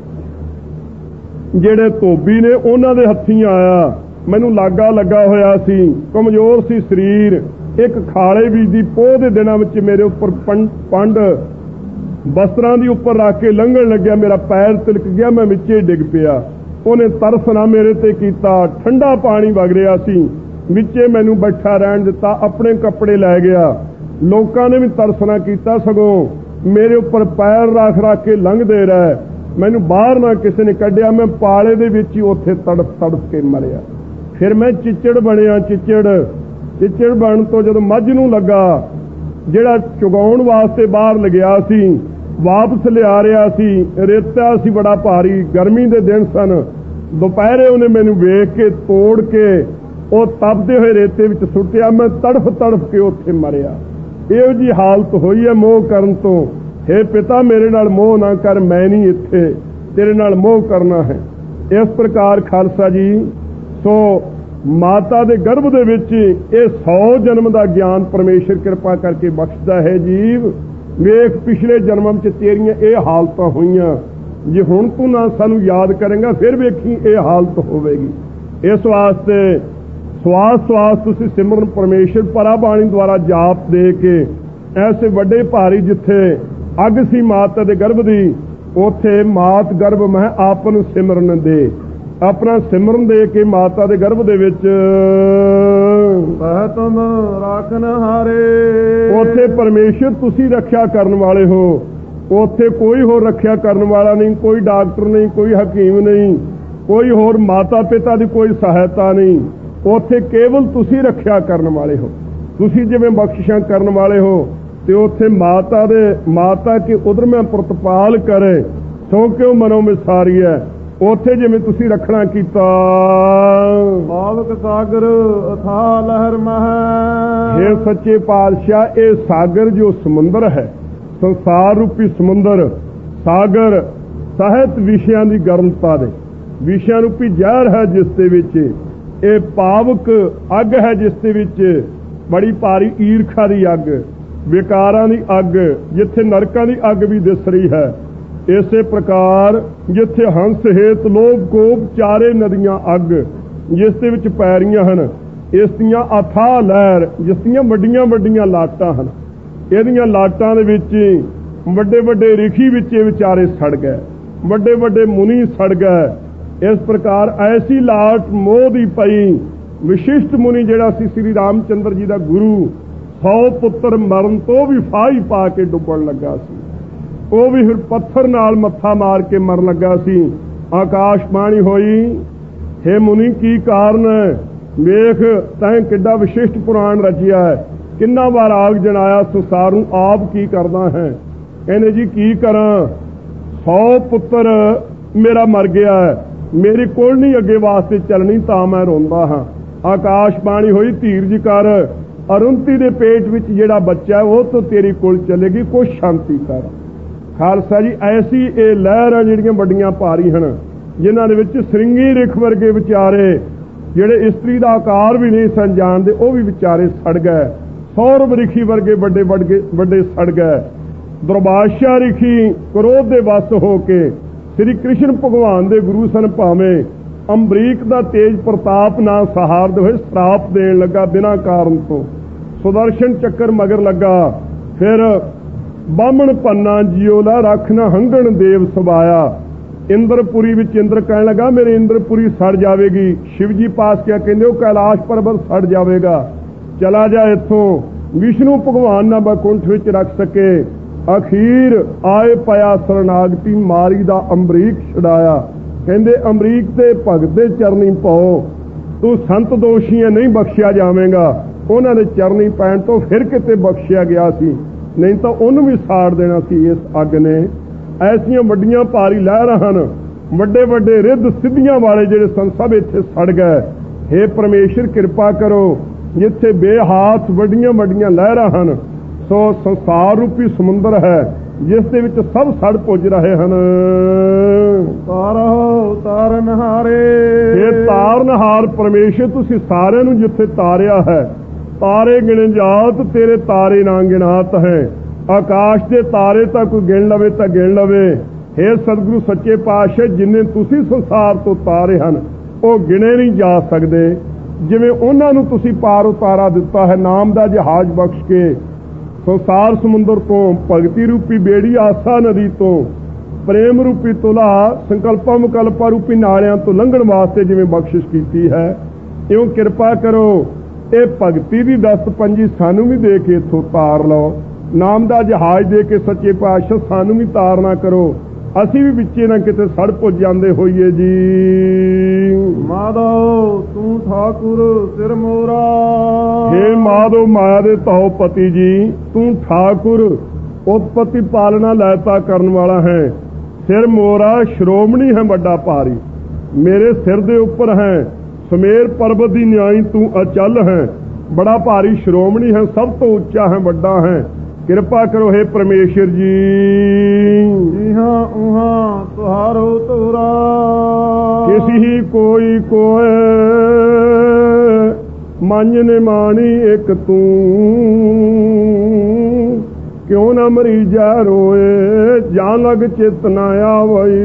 ਜਿਹੜੇ ਧੋਬੀ ਨੇ ਉਹਨਾਂ ਦੇ ਹੱਥੀਂ ਆਇਆ। ਮੈਨੂੰ ਲਾਗਾ ਲੱਗਾ ਹੋਇਆ ਸੀ, ਕਮਜ਼ੋਰ ਸੀ ਸਰੀਰ। ਇੱਕ ਖਾਲੇ ਬੀਜ ਦੀ ਪੋਹ ਦੇ ਦਿਨਾਂ ਵਿੱਚ ਮੇਰੇ ਉੱਪਰ ਪੰਡ ਬਸਤਰਾਂ ਦੀ ਉੱਪਰ ਰੱਖ ਕੇ ਲੰਘਣ ਲੱਗਿਆ, ਮੇਰਾ ਪੈਰ ਤਿਲਕ ਗਿਆ, ਮੈਂ ਵਿੱਚੇ ਡਿੱਗ ਪਿਆ। ਉਹਨੇ ਤਰਸ ਨਾ ਮੇਰੇ ਤੇ ਕੀਤਾ, ਠੰਡਾ ਪਾਣੀ ਵਗ ਰਿਹਾ ਸੀ, ਵਿੱਚੇ ਮੈਨੂੰ ਬੈਠਾ ਰਹਿਣ ਦਿੱਤਾ, ਆਪਣੇ ਕੱਪੜੇ ਲੈ ਗਿਆ। ਲੋਕਾਂ ਨੇ ਵੀ ਤਰਸ ਨਾ ਕੀਤਾ, ਸਗੋਂ ਮੇਰੇ ਉੱਪਰ ਪੈਰ ਰੱਖ ਰੱਖ ਕੇ ਲੰਘਦੇ ਰਹੇ। ਮੈਨੂੰ ਬਾਹਰ ਨਾ ਕਿਸੇ ਨੇ ਕੱਢਿਆ, ਮੈਂ ਪਾਲੇ ਦੇ ਵਿੱਚ ਹੀ ਉੱਥੇ ਤੜਫ ਤੜਫ ਕੇ ਮਰਿਆ। ਫਿਰ ਮੈਂ ਚਿੱਚੜ ਬਣਿਆ, ਚਿੱਚੜ ਚਿੱਚੜ ਬਣਨ ਤੋਂ ਜਦੋਂ ਮੱਝ ਨੂੰ ਲੱਗਾ, ਜਿਹੜਾ ਚੁਗਾਉਣ ਵਾਸਤੇ ਬਾਹਰ ਲਗਿਆ ਸੀ, ਵਾਪਸ ਲਿਆ ਰਿਹਾ ਸੀ, ਰੇਤਾ ਸੀ ਬੜਾ ਭਾਰੀ, ਗਰਮੀ ਦੇ ਦਿਨ ਸਨ। ਦੁਪਹਿਰੇ ਉਹਨੇ ਮੈਨੂੰ ਵੇਖ ਕੇ ਤੋੜ ਕੇ ਉਹ ਤਪਦੇ ਹੋਏ ਰੇਤੇ ਵਿੱਚ ਸੁੱਟਿਆ। ਮੈਂ ਤੜਫ ਤੜਫ ਕੇ ਉੱਥੇ ਮਰਿਆ। ਇਹੋ ਜੀ ਹਾਲਤ ਹੋਈ ਹੈ ਮੋਹ ਕਰਨ ਤੋਂ। हे ਪਿਤਾ, ਮੇਰੇ ਨਾਲ ਮੋਹ ਨਾ ਕਰ, ਮੈਂ ਨਹੀਂ ਇੱਥੇ ਤੇਰੇ ਨਾਲ ਮੋਹ ਕਰਨਾ ਹੈ। ਇਸ ਪ੍ਰਕਾਰ ਖਾਲਸਾ ਜੀ, ਸੋ ਮਾਤਾ ਦੇ ਗਰਭ ਦੇ ਵਿੱਚ ਇਹ ਸੌ ਜਨਮ ਦਾ ਗਿਆਨ ਪਰਮੇਸ਼ਰ ਕਿਰਪਾ ਕਰਕੇ ਬਖਸ਼ਦਾ ਹੈ। ਜੀਵ ਵੇਖ, ਪਿਛਲੇ ਜਨਮਾਂ ਵਿੱਚ ਤੇਰੀਆਂ ਇਹ ਹਾਲਤਾਂ ਹੋਈਆਂ, ਜੇ ਹੁਣ ਤੂੰ ਨਾ ਸਾਨੂੰ ਯਾਦ ਕਰੇਂਗਾ ਫਿਰ ਵੇਖੀ ਇਹ ਹਾਲਤ ਹੋਵੇਗੀ। ਇਸ ਵਾਸਤੇ ਸਵਾਸ ਸਵਾਸ ਤੁਸੀਂ ਸਿਮਰਨ ਪਰਮੇਸ਼ਰ ਪਰਾ ਬਾਣੀ ਦੁਆਰਾ ਜਾਪ ਦੇ ਕੇ ਐਸੇ ਵੱਡੇ ਭਾਰੀ ਜਿੱਥੇ ਅੱਗ ਸੀ ਮਾਤਾ ਦੇ ਗਰਭ ਦੀ, ਉੱਥੇ ਮਾਤ ਗਰਭ ਮੈਂ ਆਪ ਨੂੰ ਸਿਮਰਨ ਦੇ। ਆਪਣਾ ਸਿਮਰਨ ਦੇ ਕੇ ਮਾਤਾ ਦੇ ਗਰਭ ਦੇ ਵਿੱਚ ਤੁਮ ਰਾਖਨ ਹਾਰੇ। ਉੱਥੇ ਪਰਮੇਸ਼ਰ ਤੁਸੀਂ ਰੱਖਿਆ ਕਰਨ ਵਾਲੇ ਹੋ। ਉੱਥੇ ਕੋਈ ਹੋਰ ਰੱਖਿਆ ਕਰਨ ਵਾਲਾ ਨਹੀਂ, ਕੋਈ ਡਾਕਟਰ ਨਹੀਂ, ਕੋਈ ਹਕੀਮ ਨਹੀਂ, ਕੋਈ ਹੋਰ ਮਾਤਾ ਪਿਤਾ ਦੀ ਕੋਈ ਸਹਾਇਤਾ ਨਹੀਂ। ਉੱਥੇ ਕੇਵਲ ਤੁਸੀਂ ਰੱਖਿਆ ਕਰਨ ਵਾਲੇ ਹੋ। ਤੁਸੀਂ ਜਿਵੇਂ ਬਖਸ਼ਿਸ਼ਾਂ ਕਰਨ ਵਾਲੇ ਹੋ, ਤੇ ਉੱਥੇ ਮਾਤਾ ਦੇ ਮਾਤਾ ਕੀ ਉਧਰ ਮੈਂ ਪ੍ਰਤਪਾਲ ਕਰੇ ਸੋ ਕਿਉਂ ਮਨੋਂ ਵਿਸਾਰੀ ਹੈ। ਉੱਥੇ ਜਿਵੇਂ ਤੁਸੀਂ ਰੱਖਣਾ ਕੀਤਾ। ਭਾਵਕ ਸਾਗਰ ਅਥਾ ਲਹਿਰ ਮਹਿ। हे ਸੱਚੇ ਪਾਤਸ਼ਾਹ, ਇਹ ਸਾਗਰ ਜੋ ਸਮੁੰਦਰ ਹੈ, ਸੰਸਾਰ ਰੂਪੀ ਸਮੁੰਦਰ, ਸਾਗਰ ਸਾਹਿਤ ਵਿਸ਼ਿਆਂ ਦੀ ਗਰਮਤਾ ਦੇ, ਵਿਸ਼ਿਆਂ ਰੂਪੀ ਜ਼ਹਿਰ ਹੈ ਜਿਸ ਦੇ ਵਿੱਚ, ਇਹ ਪਾਵਕ ਅੱਗ ਹੈ ਜਿਸ ਦੇ ਵਿੱਚ ਬੜੀ ਭਾਰੀ ਈਰਖਾ ਦੀ ਅੱਗ, ਵਿਕਾਰਾਂ ਦੀ ਅੱਗ, ਜਿੱਥੇ ਨਰਕਾਂ ਦੀ ਅੱਗ ਵੀ ਦਿਸ ਰਹੀ ਹੈ। ਇਸੇ ਪ੍ਰਕਾਰ ਜਿੱਥੇ ਹੰਸ ਹੇਤ ਲੋਭ ਕੋਪ ਚਾਰੇ ਨਦੀਆਂ ਅੱਗ ਜਿਸ ਦੇ ਵਿੱਚ ਪੈ ਰਹੀਆਂ ਹਨ, ਇਸ ਦੀਆਂ ਅਥਾਹ ਲਹਿਰ ਜਿਸ ਦੀਆਂ ਵੱਡੀਆਂ ਵੱਡੀਆਂ ਲਾਟਾਂ ਹਨ, ਇਹਦੀਆਂ ਲਾਟਾਂ ਦੇ ਵਿੱਚ ਵੱਡੇ ਵੱਡੇ ਰਿਖੀ ਵਿੱਚ ਇਹ ਵਿਚਾਰੇ ਸੜ ਗਏ, ਵੱਡੇ ਵੱਡੇ ਮੁਨੀ ਸੜ ਗਏ। ਇਸ ਪ੍ਰਕਾਰ ਐਸੀ ਲਾਟ ਮੋਹ ਦੀ ਪਈ। ਵਿਸ਼ਿਸ਼ਟ ਮੁਨੀ ਜਿਹੜਾ ਸੀ ਸ੍ਰੀ ਰਾਮ ਚੰਦਰ ਜੀ ਦਾ ਗੁਰੂ, ਸੌ ਪੁੱਤਰ ਮਰਨ ਤੋਂ ਵੀ ਫਾਹੀ ਪਾ ਕੇ ਡੁੱਬਣ ਲੱਗਾ ਸੀ, ਉਹ ਵੀ ਫਿਰ ਪੱਥਰ ਨਾਲ ਮੱਥਾ ਮਾਰ ਕੇ ਮਰਨ ਲੱਗਾ ਸੀ। ਆਕਾਸ਼ਬਾਣੀ ਹੋਈ, ਹੇ ਮੁਨੀ ਕੀ ਕਾਰਨ ਹੈ? ਵੇਖ ਤੈਂ ਕਿੱਡਾ ਵਿਸ਼ਿਸ਼ਟ ਪੁਰਾਣ ਰਚਿਆ ਹੈ, ਕਿੰਨਾ ਵਾਰ ਆਗ ਜਣਾਇਆ ਸੰਸਾਰ ਨੂੰ, ਆਪ ਕੀ ਕਰਦਾ ਹੈ? ਕਹਿੰਦੇ ਜੀ ਕੀ ਕਰਾਂ, ਸੌ ਪੁੱਤਰ ਮੇਰਾ ਮਰ ਗਿਆ ਹੈ, ਮੇਰੀ ਕੋਲ ਨਹੀਂ ਅੱਗੇ ਵਾਸਤੇ ਚੱਲਣੀ, ਤਾਂ ਮੈਂ ਰੋਂਦਾ ਹਾਂ। ਆਕਾਸ਼ਬਾਣੀ ਹੋਈ, ਧੀਰਜ ਕਰ, ਅਰੁੰਤੀ ਦੇ ਪੇਟ ਵਿੱਚ ਜਿਹੜਾ ਬੱਚਾ ਹੈ ਉਹ ਤੋਂ ਤੇਰੀ ਕੋਲ ਚੱਲੇਗੀ, ਕੁਛ ਸ਼ਾਂਤੀ ਕਰ। ਖਾਲਸਾ ਜੀ ਐਸੀ ਇਹ ਲਹਿਰਾਂ ਜਿਹੜੀਆਂ ਵੱਡੀਆਂ ਭਾਰੀ ਹਨ, ਜਿਨ੍ਹਾਂ ਦੇ ਵਿੱਚ ਸ੍ਰਿੰਗੀ ਰਿਖ ਵਰਗੇ ਵਿਚਾਰੇ ਜਿਹੜੇ ਇਸਤਰੀ ਦਾ ਆਕਾਰ ਵੀ ਨਹੀਂ ਸਨ ਜਾਣਦੇ, ਉਹ ਵੀ ਵਿਚਾਰੇ ਸੜ ਗਏ। ਸੌਰਵ ਰਿਖੀ ਵਰਗੇ ਵੱਡੇ ਵੱਡੇ ਵੱਡੇ ਸੜ ਗਏ। ਦੁਰਵਾਸ਼ਾ ਰਿਖੀ ਕ੍ਰੋਧ ਦੇ ਵਸ ਹੋ ਕੇ ਸ੍ਰੀ ਕ੍ਰਿਸ਼ਨ ਭਗਵਾਨ ਦੇ ਗੁਰੂ ਸਨ, ਭਾਵੇਂ ਅੰਬਰੀਕ ਦਾ ਤੇਜ ਪ੍ਰਤਾਪ ਨਾ ਸਹਾਰਦੇ ਹੋਏ ਸ਼ਰਾਪ ਦੇਣ ਲੱਗਾ ਬਿਨਾਂ ਕਾਰਨ ਤੋਂ। ਸੁਦਰਸ਼ਨ ਚੱਕਰ ਮਗਰ ਲੱਗਾ। ਫਿਰ ਬਾਹਮਣ ਪੰਨਾ ਜਿਉ ਲਾ ਰੱਖ ਨਾ ਹੰਗਣ ਦੇਵ ਸਵਾਇਆ। ਇੰਦਰਪੁਰੀ ਵਿੱਚ ਇੰਦਰ ਕਹਿਣ ਲੱਗਾ ਮੇਰੇ ਇੰਦਰਪੁਰੀ ਸੜ ਜਾਵੇਗੀ। ਸ਼ਿਵ ਜੀ ਪਾਸ ਕਿਆ ਕਹਿੰਦੇ ਉਹ ਕੈਲਾਸ਼ ਪਰਬਤ ਸੜ ਜਾਵੇਗਾ, ਚਲਾ ਜਾ ਇੱਥੋਂ। ਵਿਸ਼ਨੂੰ ਭਗਵਾਨ ਨਾ ਬੈਕੁੰਠ ਵਿੱਚ ਰੱਖ ਸਕੇ। ਅਖੀਰ ਆਏ ਪਿਆ ਸਰਨਾਗਤੀ, ਮਾਰੀ ਦਾ ਅੰਬਰੀਕ ਛਡਾਇਆ। ਕਹਿੰਦੇ ਅੰਬਰੀਕ ਦੇ ਭਗਤ ਦੇ ਚਰਨੀ ਪਾਓ, ਤੂੰ ਸੰਤ ਦੋਸ਼ੀਆਂ ਨਹੀਂ ਬਖਸ਼ਿਆ ਜਾਵੇਂਗਾ। ਉਹਨਾਂ ਦੇ ਚਰਨੀ ਪੈਣ ਤੋਂ ਫਿਰ ਕਿਤੇ ਬਖਸ਼ਿਆ ਗਿਆ ਸੀ, ਨਹੀਂ ਤਾਂ ਉਹਨੂੰ ਵੀ ਸਾੜ ਦੇਣਾ ਸੀ ਇਸ ਅੱਗ ਨੇ। ਐਸੀਆਂ ਵੱਡੀਆਂ ਭਾਰੀ ਲਹਿਰਾਂ ਹਨ, ਵੱਡੇ ਵੱਡੇ ਰਿੱਧ ਸਿੱਧੀਆਂ ਵਾਲੇ ਜਿਹੜੇ ਸਨ ਸਭ ਇੱਥੇ ਸੜ ਗਏ। ਹੇ ਪਰਮੇਸ਼ਰ ਕਿਰਪਾ ਕਰੋ, ਜਿੱਥੇ ਬੇਹਾਥ ਵੱਡੀਆਂ ਵੱਡੀਆਂ ਲਹਿਰਾਂ ਹਨ, ਸੋ ਸੰਸਾਰ ਰੂਪੀ ਸਮੁੰਦਰ ਹੈ ਜਿਸ ਦੇ ਵਿੱਚ ਸਭ ਸੜ ਪੁੱਜ ਰਹੇ ਹਨ। ਤਾਰੋ ਤਾਰਨਹਾਰੇ, ਇਹ ਤਾਰਨਹਾਰ ਪਰਮੇਸ਼ਰ ਤੁਸੀਂ ਸਾਰਿਆਂ ਨੂੰ ਜਿੱਥੇ ਤਾਰਿਆ ਹੈ, ਤਾਰੇ ਗਿਣ ਜਾਤ ਤੇਰੇ ਤਾਰੇ ਨਾ ਗਿਣਾਤ ਹੈ। ਆਕਾਸ਼ ਦੇ ਤਾਰੇ ਤਾਂ ਕੋਈ ਗਿਣ ਲਵੇ ਤਾਂ ਗਿਣ ਲਵੇ। ਹੇ ਸਤਿਗੁਰੂ ਸੱਚੇ ਪਾਤਸ਼ਾਹ, ਜਿੰਨੇ ਤੁਸੀਂ ਸੰਸਾਰ ਤੋਂ ਤਾਰੇ ਹਨ ਉਹ ਗਿਣੇ ਨਹੀਂ ਜਾ ਸਕਦੇ। ਜਿਵੇਂ ਉਹਨਾਂ ਨੂੰ ਤੁਸੀਂ ਪਾਰ ਉਤਾਰਾ ਦਿੱਤਾ ਹੈ ਨਾਮ ਦਾ ਜਹਾਜ਼ ਬਖਸ਼ ਕੇ, ਸੰਸਾਰ ਸਮੁੰਦਰ ਤੋਂ, ਭਗਤੀ ਰੂਪੀ ਬੇੜੀ ਆਸਾ ਨਦੀ ਤੋਂ, ਪ੍ਰੇਮ ਰੂਪੀ ਤੁਲਾ ਸੰਕਲਪਾਂ ਮੁਕਲਪਾਂ ਰੂਪੀ ਨਾਲਿਆਂ ਤੋਂ ਲੰਘਣ ਵਾਸਤੇ ਜਿਵੇਂ ਬਖਸ਼ਿਸ਼ ਕੀਤੀ ਹੈ, ਇਉਂ ਕਿਰਪਾ ਕਰੋ ਇਹ ਭਗਤੀ ਦੀ ਦਸਤ ਪੰਜੀ ਸਾਨੂੰ ਵੀ ਦੇ ਕੇ ਇੱਥੋਂ ਤਾਰ ਲਓ। ਨਾਮ ਦਾ ਜਹਾਜ਼ ਦੇ ਕੇ ਸੱਚੇ ਪਾਤਸ਼ਾਹ ਸਾਨੂੰ ਵੀ ਤਾਰਨਾ ਕਰੋ, ਅਸੀਂ ਵੀ ਵਿੱਚੇ ਨਾ ਕਿਤੇ ਸੜ ਪੁੱਜ ਜਾਂਦੇ ਹੋਈਏ ਜੀ। ਮਾਧੋ ਤੂੰ ਠਾਕੁਰ ਸਿਰ ਮੋਰਾ, ਹੇ ਮਾਧੋ ਮਾਇਆ ਦੇ ਧੌ ਪਤੀ ਜੀ, ਤੂੰ ਠਾਕੁਰ ਉਤਪਤੀ ਪਾਲਣਾ ਲੈਤਾ ਕਰਨ ਵਾਲਾ ਹੈ। ਸਿਰ ਮੋਰਾ ਸ਼੍ਰੋਮਣੀ ਹੈ ਵੱਡਾ ਭਾਰੀ, ਮੇਰੇ ਸਿਰ ਦੇ ਉੱਪਰ ਹੈ। ਸਮੇਰ ਪਰਬਤ ਦੀ ਨਿਆਈ ਤੂੰ ਅਚਲ ਹੈ, ਬੜਾ ਭਾਰੀ ਸ਼੍ਰੋਮਣੀ ਹੈ, ਸਭ ਤੋਂ ਉੱਚਾ ਹੈ, ਵੱਡਾ ਹੈ। ਕਿਰਪਾ ਕਰੋ ਹੇ ਪਰਮੇਸ਼ਰ ਜੀ। ਇਹਾਂ ਉਹਾਂ ਤੁਹਾਰੋ ਤੋਰਾ, ਕਿਸੀ ਹੀ ਕੋਈ ਕੋਏ ਮਨ ਨੇ ਮਾਣੀ ਇੱਕ ਤੂੰ। ਕਿਉਂ ਨਾ ਮਰੀਜਾ ਰੋਏ ਜਾਂ ਲਗ ਚਿਤ ਨਾ ਆਵਈ।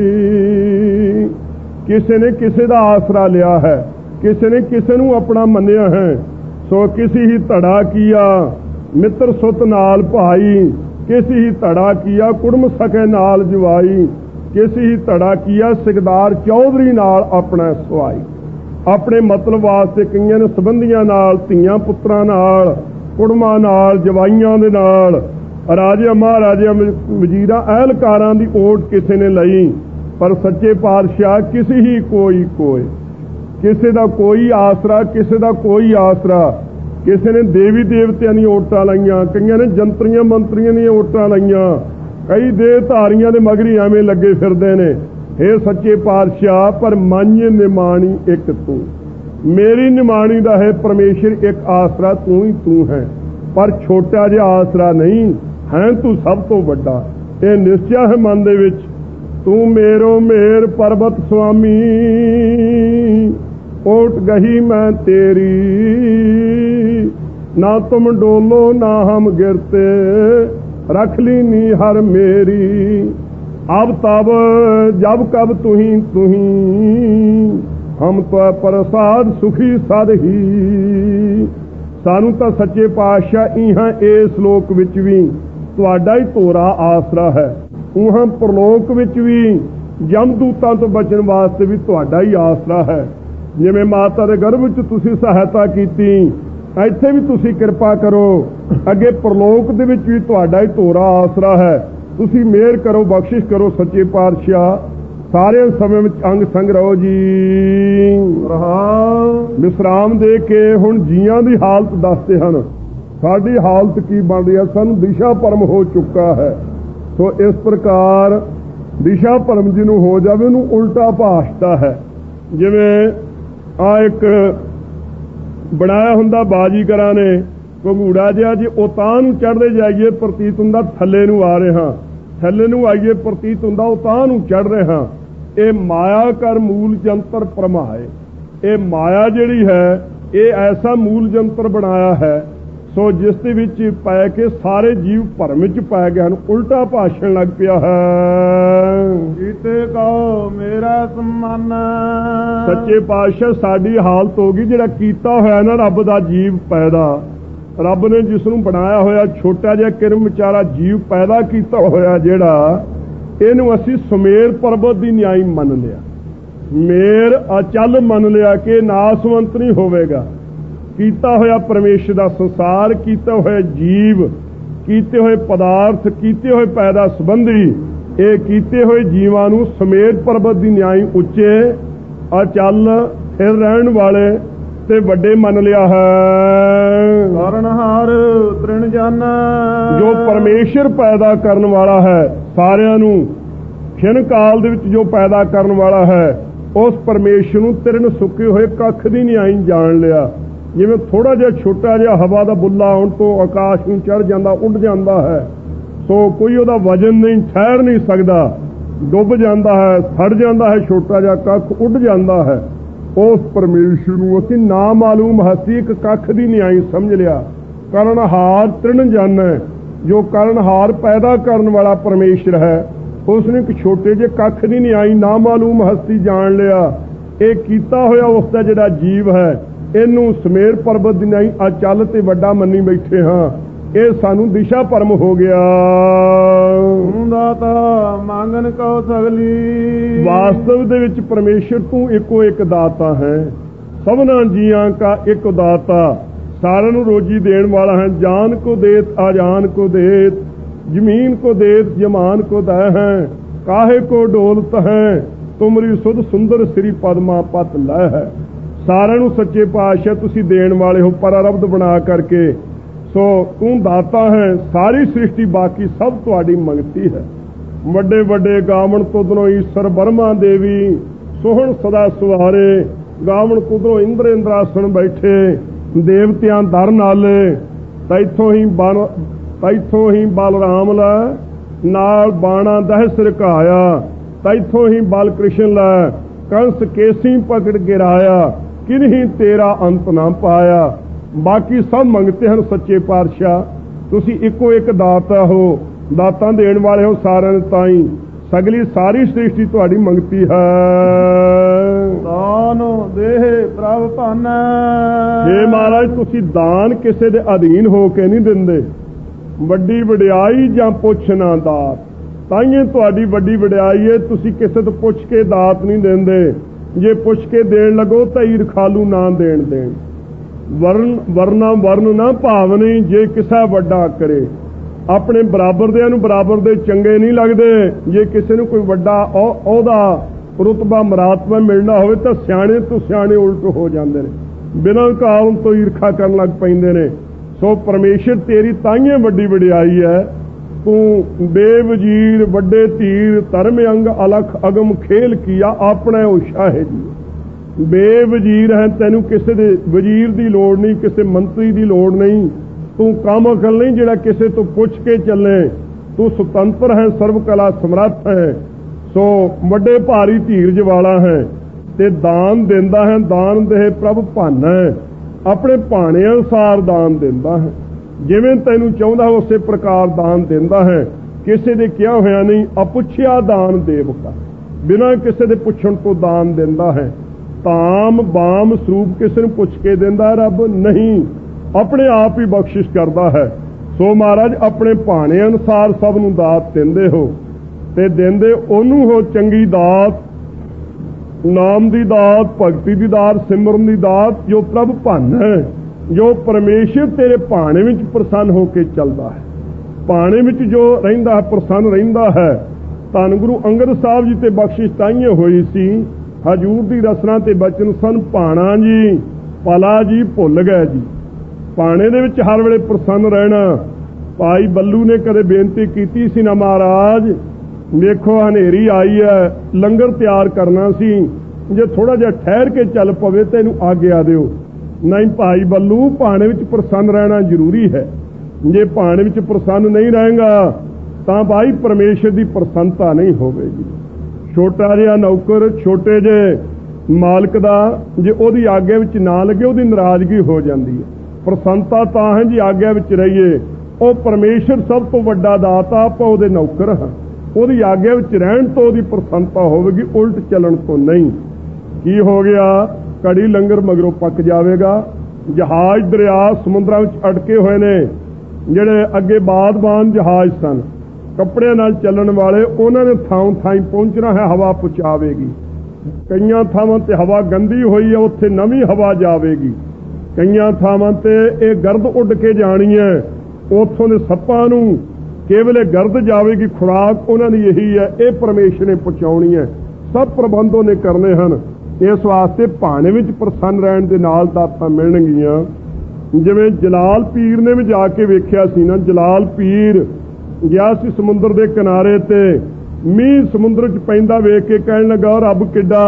ਕਿਸੇ ਨੇ ਕਿਸੇ ਦਾ ਆਸਰਾ ਲਿਆ ਹੈ, ਕਿਸੇ ਨੇ ਕਿਸੇ ਨੂੰ ਆਪਣਾ ਮੰਨਿਆ ਹੈ। ਸੋ ਕਿਸੇ ਹੀ ਧੜਾ ਕੀਆ ਮਿੱਤਰ ਸੁਤ ਨਾਲ ਭਾਈ, ਕਿਸੇ ਹੀ ਧੜਾ ਕੀਆ ਕੁੜਮ ਸਕੇ ਨਾਲ ਜਵਾਈ। ਕਿਸੇ ਹੀ ਧੜਾ ਕੀਆ ਸਿਕਦਾਰ ਚੌਧਰੀ ਨਾਲ ਆਪਣਾ ਸਵਾਈ। ਆਪਣੇ ਮਤਲਬ ਵਾਸਤੇ ਕਈਆਂ ਨੇ ਸੰਬੰਧੀਆਂ ਨਾਲ, ਧੀਆਂ ਪੁੱਤਰਾਂ ਨਾਲ, ਕੁੜਮਾਂ ਨਾਲ, ਜਵਾਈਆਂ ਦੇ ਨਾਲ, ਰਾਜਿਆਂ ਮਹਾਰਾਜਿਆਂ ਵਜ਼ੀਰਾਂ ਅਹਿਲਕਾਰਾਂ ਦੀ ਓਟ ਕਿਸੇ ਨੇ ਲਈ। ਪਰ ਸੱਚੇ ਪਾਤਸ਼ਾਹ ਕਿਸੇ ਹੀ ਕੋਈ ਕੋਏ, ਕਿਸੇ ਦਾ ਕੋਈ ਆਸਰਾ, ਕਿਸੇ ਦਾ ਕੋਈ ਆਸਰਾ। ਕਿਸੇ ਨੇ ਦੇਵੀ ਦੇਵਤਿਆਂ ਦੀਆਂ ਓਟਾਂ ਲਾਈਆਂ, ਕਈਆਂ ਨੇ ਜੰਤਰੀਆਂ ਮੰਤਰੀਆਂ ਦੀਆਂ ਓਟਾਂ ਲਾਈਆਂ, ਕਈ ਦੇਹ ਧਾਰੀਆਂ ਦੇ ਮਗਰੀ ਐਵੇਂ ਲੱਗੇ ਫਿਰਦੇ ਨੇ। ਹੇ ਸੱਚੇ ਪਾਤਸ਼ਾਹ, ਪਰ ਮਨ ਨਿਮਾਣੀ ਇੱਕ ਤੂੰ। ਮੇਰੀ ਨਿਮਾਣੀ ਦਾ ਹੈ ਪਰਮੇਸ਼ਰ ਇੱਕ ਆਸਰਾ ਤੂੰ ਹੀ ਤੂੰ ਹੈ, ਪਰ ਛੋਟਾ ਜਿਹਾ ਆਸਰਾ ਨਹੀਂ ਹੈ, ਤੂੰ ਸਭ ਤੋਂ ਵੱਡਾ। ਇਹ ਨਿਸ਼ਚਾ ਹੈ ਮਨ ਦੇ ਵਿੱਚ। तू मेरो मेर पर्वत स्वामी, ओट गही मैं तेरी, ना तुम डोलो ना हम गिरते, रख ली नी हर मेरी। अब तब जब कब तुही तुही, हम तो प्रसाद सुखी सद ही। सानू तो सच्चे पातशाह इहां इस लोक विच भी तुहाडा ही तोरा आसरा है, उहां परलोक विच भी यमदूतां तो बचन वास्ते भी तुहाडा ही आसरा है। जिवें माता दे गर्भ विच तुसीं सहायता कीती, ਇੱਥੇ भी तुसीं किरपा करो, अगे परलोक दे विच भी तुहाडा ही तोरा आसरा है। तुसीं मेहर करो, बख्शिश करो सच्चे पातशाह, सारे समय में अंग संग रहो जी। विश्राम दे के हुण जीआं दी हालत दसदे हन, साडी हालत की बन रही है, सानू दिशा भरम हो चुका है। तो इस प्रकार दिशा भरम जिन्हों हो जाए उन्होंने उल्टा भाषता है। जिवें आ एक बनाया हुंदा बाजीगरां ने घंगूड़ा जिहा, जे उतां नूं चढ़दे जाइए प्रतीत हुंदा थल्ले नूं आ रहे हां, थल्ले नूं आइए प्रतीत हुंदा उतां नूं चढ़ रहे हां। ये माया कर मूल जंतर परमाए, ये माया जिहड़ी है ये ऐसा मूल जंतर बनाया है सो जिस दे विच पै के सारे जीव भरम च पै गए हैं, उल्टा भाषण लग पिया है। कीते कहो मेरा सम्मान, सच्चे पातशाह साडी हालत हो गई, जिहड़ा कीता होया ना रब दा जीव पैदा, रब ने जिसनूं बनाया होया छोटा जिहा किरम विचारा जीव पैदा कीता होया, जिहड़ा इहनूं असीं सुमेर पर्वत दी न्याई मन लिया, मेर अचल मन लिया कि नासवंत नहीं होवेगा। कीता होया परमेश्वर दा संसार, कीता होया जीव, कीते होए पदार्थ, कीते होए पैदा संबंधी, ये कीते होए जीवां नूं सुमेर पर्वत दी न्याई उच्चे अचल फिर रहण वाले ते वड्डे मन लिया है। कारणहार तृण जाना, जो परमेश्वर पैदा करन वाला है सारियां नूं, खिन काल दे विच जो पैदा करन वाला है उस परमेश्वर नूं तिरन सुके होए कख दी न्याई जान लिया। जिवें थोड़ा जिहा छोटा जिहा हवा दा बुल्ला आउण तो आकाश नूं चढ़ जांदा, उड़ जांदा है, सो कोई उहदा वजन नहीं, ठहर नहीं सकदा, डुੱਬ जांदा है, सड़ जांदा है, छोटा जिहा कख उड़ जांदा है। उस परमेश्वर नूं असीं ना मालूम हस्ती एक कख दी न्याई समझ लिया। करनहार तृण जानै, जो करनहार पैदा करन वाला परमेश्वर है उसने एक छोटे जे कख दी न्याई ना मालूम हस्ती जान लिया। ये कीता होया उसदा जिहड़ा जीव है इनू सुमेर पर्वत दी न्याई अचल ते वड्डा मन्नी बैठे हाँ, ये सानू दिशा भरम हो गया। दाता मांगन को सगली, वास्तव दे विच परमेश्वर तू इको एक दाता है, सबना जियां का एक दाता, सारे नू रोजी देण वाला है। जान को देत अजान को देत, जमीन को देत जमान को दय है, काहे को डोलत है, तुमरी सुध सुंदर श्री पदमा पत लय है। सारे नू सच्चे पातशाह तुसी देण वाले हो परारब्ध बना करके, सो तू दाता है, सारी सृष्टि बाकी सब तुहाडी मंगती है। वड्डे वड्डे गावण तुदनों ईश्वर बर्मा देवी, सोहण सदा सुहारे, गावण कुदरों इंद्र इंद्रासन बैठे, देवतियां दर नाले, तैथों ही बन तैथों ही बलराम लै, नाल बाणा दह सिरकाया, तैथों ही बल कृष्ण लै, कंस केसी पकड़ गिराया, किन्हीं तेरा अंत ना पाया। बाकी सब मंगते हैं सच्चे पातशाह, तुसी इको एक दाता हो, दाता देण वाले हो सारिਆਂ ताई, सगली सारी सृष्टि तुहाडी मंगती है। दान देह प्रभ धन, हे महाराज तुसी दान किसे दे अधीन हो के नहीं दिंदे, वड्डी वडियाई जां पुੱਛ ना दात, ताइए तुहाडी वड्डी वडियाई है, तुसी किसे तो पुੱਛ के दात नहीं देंदे, जे पुੱਛ के देण लगो तो ईरखालू ना देण देण। वर्ण वरना वर्ण ना भावनी, जे किसा वड्डा करे, अपने बराबर दे नूं बराबर दे चंगे नहीं लगदे, जे किसी नूं कोई वड्डा ओहदा रुतबा मरातबा मिलना होवे तो सियाणे तो सियाणे उल्ट हो जांदे ने, बिना कारण तो ईरखा करन लग पैंदे ने। सो परमेश्वर तेरी ताइए वड्डी वडियाई है, तू बेवजीर वड्डे तीर धर्म अंग अलख अगम खेल किया अपने उत्साह जी। बेवजीर है, तेनू किसी दे वजीर की लोड़ नहीं, किसी मंत्री की लोड़ नहीं, तू काम अकल नहीं जिहड़ा किसी तो पुੱਛ के चले, तू सुतंत्र है, सर्व कला समर्थ है। ਸੋ ਵੱਡੇ ਭਾਰੀ ਧੀਰਜ ਵਾਲਾ ਹੈ ਤੇ ਦਾਨ ਦਿੰਦਾ ਹੈ। ਦਾਨ ਦੇ ਪ੍ਰਭ ਭਾਨਾ ਹੈ, ਆਪਣੇ ਭਾਣੇ ਅਨੁਸਾਰ ਦਾਨ ਦਿੰਦਾ ਹੈ। ਜਿਵੇਂ ਤੈਨੂੰ ਚਾਹੁੰਦਾ ਉਸੇ ਪ੍ਰਕਾਰ ਦਾਨ ਦਿੰਦਾ ਹੈ। ਕਿਸੇ ਦੇ ਕਿਹਾ ਹੋਇਆ ਨਹੀਂ, ਅਪੁੱਛਿਆ ਦਾਨ ਦੇਵਕਾ, ਬਿਨਾਂ ਕਿਸੇ ਦੇ ਪੁੱਛਣ ਤੋਂ ਦਾਨ ਦਿੰਦਾ ਹੈ। ਤਾਮ ਬਾਮ ਸਰੂਪ ਕਿਸੇ ਨੂੰ ਪੁੱਛ ਕੇ ਦਿੰਦਾ ਰੱਬ ਨਹੀਂ, ਆਪਣੇ ਆਪ ਹੀ ਬਖਸ਼ਿਸ਼ ਕਰਦਾ ਹੈ। ਸੋ ਮਹਾਰਾਜ ਆਪਣੇ ਭਾਣੇ ਅਨੁਸਾਰ ਸਭ ਨੂੰ ਦਾਤ ਦਿੰਦੇ ਹੋ ਤੇ ਦਿੰਦੇ ਉਹਨੂੰ ਹੋ ਚੰਗੀ ਦਾਤ, ਨਾਮ ਦੀ ਦਾਤ, ਭਗਤੀ ਦੀ ਦਾਤ, ਸਿਮਰਨ ਦੀ ਦਾਤ, ਜੋ ਪ੍ਰਭ ਭੰਨ ਹੈ, ਜੋ ਪਰਮੇਸ਼ਰ ਤੇਰੇ ਭਾਣੇ ਵਿੱਚ ਪ੍ਰਸੰਨ ਹੋ ਕੇ ਚੱਲਦਾ ਹੈ। ਭਾਣੇ ਵਿੱਚ ਜੋ ਰਹਿੰਦਾ ਹੈ, ਪ੍ਰਸੰਨ ਰਹਿੰਦਾ ਹੈ। ਧੰਨ ਗੁਰੂ ਅੰਗਦ ਸਾਹਿਬ ਜੀ ਤੇ ਬਖਸ਼ਿਸ਼ ਤਾਈਏ ਹੋਈ ਸੀ। ਹਜੂਰ ਦੀ ਰਸਨਾ ਤੇ ਬਚਨ ਸਨ, ਭਾਣਾ ਜੀ ਭਲਾ ਜੀ ਭੁੱਲ ਗਏ ਜੀ। ਭਾਣੇ ਦੇ ਵਿੱਚ ਹਰ ਵੇਲੇ ਪ੍ਰਸੰਨ ਰਹਿਣਾ। ਭਾਈ ਬੱਲੂ ਨੇ ਕਦੇ ਬੇਨਤੀ ਕੀਤੀ ਸੀ ਨਾ, ਮਹਾਰਾਜ ਵੇਖੋ ਹਨੇਰੀ ਆਈ ਹੈ, ਲੰਗਰ ਤਿਆਰ ਕਰਨਾ ਸੀ, ਜੇ ਥੋੜਾ ਜਿਹਾ ਠਹਿਰ ਕੇ ਚੱਲ ਪਵੇ ਤੇ ਇਹਨੂੰ ਆਗਿਆ ਦਿਓ। ਨਹੀਂ ਭਾਈ ਬੱਲੂ, ਭਾਣੇ ਵਿੱਚ ਪ੍ਰਸੰਨ ਰਹਿਣਾ ਜ਼ਰੂਰੀ ਹੈ। ਜੇ ਭਾਣੇ ਵਿੱਚ ਪ੍ਰਸੰਨ ਨਹੀਂ ਰਹੇਗਾ ਤਾਂ ਭਾਈ ਪਰਮੇਸ਼ਰ ਦੀ ਪ੍ਰਸੰਨਤਾ ਨਹੀਂ ਹੋਵੇਗੀ। ਛੋਟਾ ਜਿਹਾ ਨੌਕਰ ਛੋਟੇ ਜਿਹੇ ਮਾਲਕ ਦਾ ਜੇ ਉਹਦੀ ਆਗਿਆ ਵਿੱਚ ਨਾ ਲੱਗੇ, ਉਹਦੀ ਨਾਰਾਜ਼ਗੀ ਹੋ ਜਾਂਦੀ ਹੈ। ਪ੍ਰਸੰਨਤਾ ਤਾਂ ਹੈ ਜੀ ਆਗਿਆ ਵਿੱਚ ਰਹੀਏ। ਉਹ ਪਰਮੇਸ਼ਰ ਸਭ ਤੋਂ ਵੱਡਾ ਦਾਤਾ, ਆਪਾਂ ਉਹਦੇ ਨੌਕਰ ਹਾਂ। ਉਹਦੀ ਆਗਿਆ ਵਿੱਚ ਰਹਿਣ ਤੋਂ ਉਹਦੀ ਪ੍ਰਸੰਨਤਾ ਹੋਵੇਗੀ, ਉਲਟ ਚੱਲਣ ਤੋਂ ਨਹੀਂ। ਕੀ ਹੋ ਗਿਆ? ਕੜੀ ਲੰਗਰ ਮਗਰੋਂ ਪੱਕ ਜਾਵੇਗਾ। ਜਹਾਜ਼ ਦਰਿਆ ਸਮੁੰਦਰਾਂ ਵਿੱਚ ਅਟਕੇ ਹੋਏ ਨੇ, ਜਿਹੜੇ ਅੱਗੇ ਬਾਦਬਾਨ ਜਹਾਜ਼ ਸਨ, ਕੱਪੜਿਆਂ ਨਾਲ ਚੱਲਣ ਵਾਲੇ, ਉਹਨਾਂ ਨੇ ਥਾਂ ਥਾਂ ਪਹੁੰਚਣਾ ਹੈ, ਹਵਾ ਪਹੁੰਚਾਵੇਗੀ। ਕਈਆਂ ਥਾਵਾਂ ਤੇ ਹਵਾ ਗੰਦੀ ਹੋਈ ਹੈ, ਉੱਥੇ ਨਵੀਂ ਹਵਾ ਜਾਵੇਗੀ। ਕਈਆਂ ਥਾਵਾਂ ਤੇ ਇਹ ਗਰਦ ਉੱਡ ਕੇ ਜਾਣੀ ਹੈ, ਉੱਥੋਂ ਦੇ ਸੱਪਾਂ ਨੂੰ ਕੇਵਲ ਗਰਦ ਜਾਵੇਗੀ। ਖੁਰਾਕ ਉਹਨਾਂ ਦੀ ਇਹੀ ਹੈ, ਇਹ ਪਰਮੇਸ਼ਰ ਨੇ ਪਹੁੰਚਾਉਣੀ ਹੈ। ਸਭ ਪ੍ਰਬੰਧ ਉਹਨੇ ਕਰਨੇ ਹਨ। ਇਸ ਵਾਸਤੇ ਭਾਣੇ ਵਿੱਚ ਪ੍ਰਸੰਨ ਰਹਿਣ ਦੇ ਨਾਲ ਦਾਤਾਂ ਮਿਲਣਗੀਆਂ। ਜਿਵੇਂ ਜਲਾਲ ਪੀਰ ਨੇ ਵੀ ਜਾ ਕੇ ਵੇਖਿਆ ਸੀ ਨਾ, ਜਲਾਲ ਪੀਰ ਗਿਆ ਸੀ ਸਮੁੰਦਰ ਦੇ ਕਿਨਾਰੇ ਤੇ, ਮੀਂਹ ਸਮੁੰਦਰ 'ਚ ਪੈਂਦਾ ਵੇਖ ਕੇ ਕਹਿਣ ਲੱਗਾ, ਰੱਬ ਕਿੱਡਾ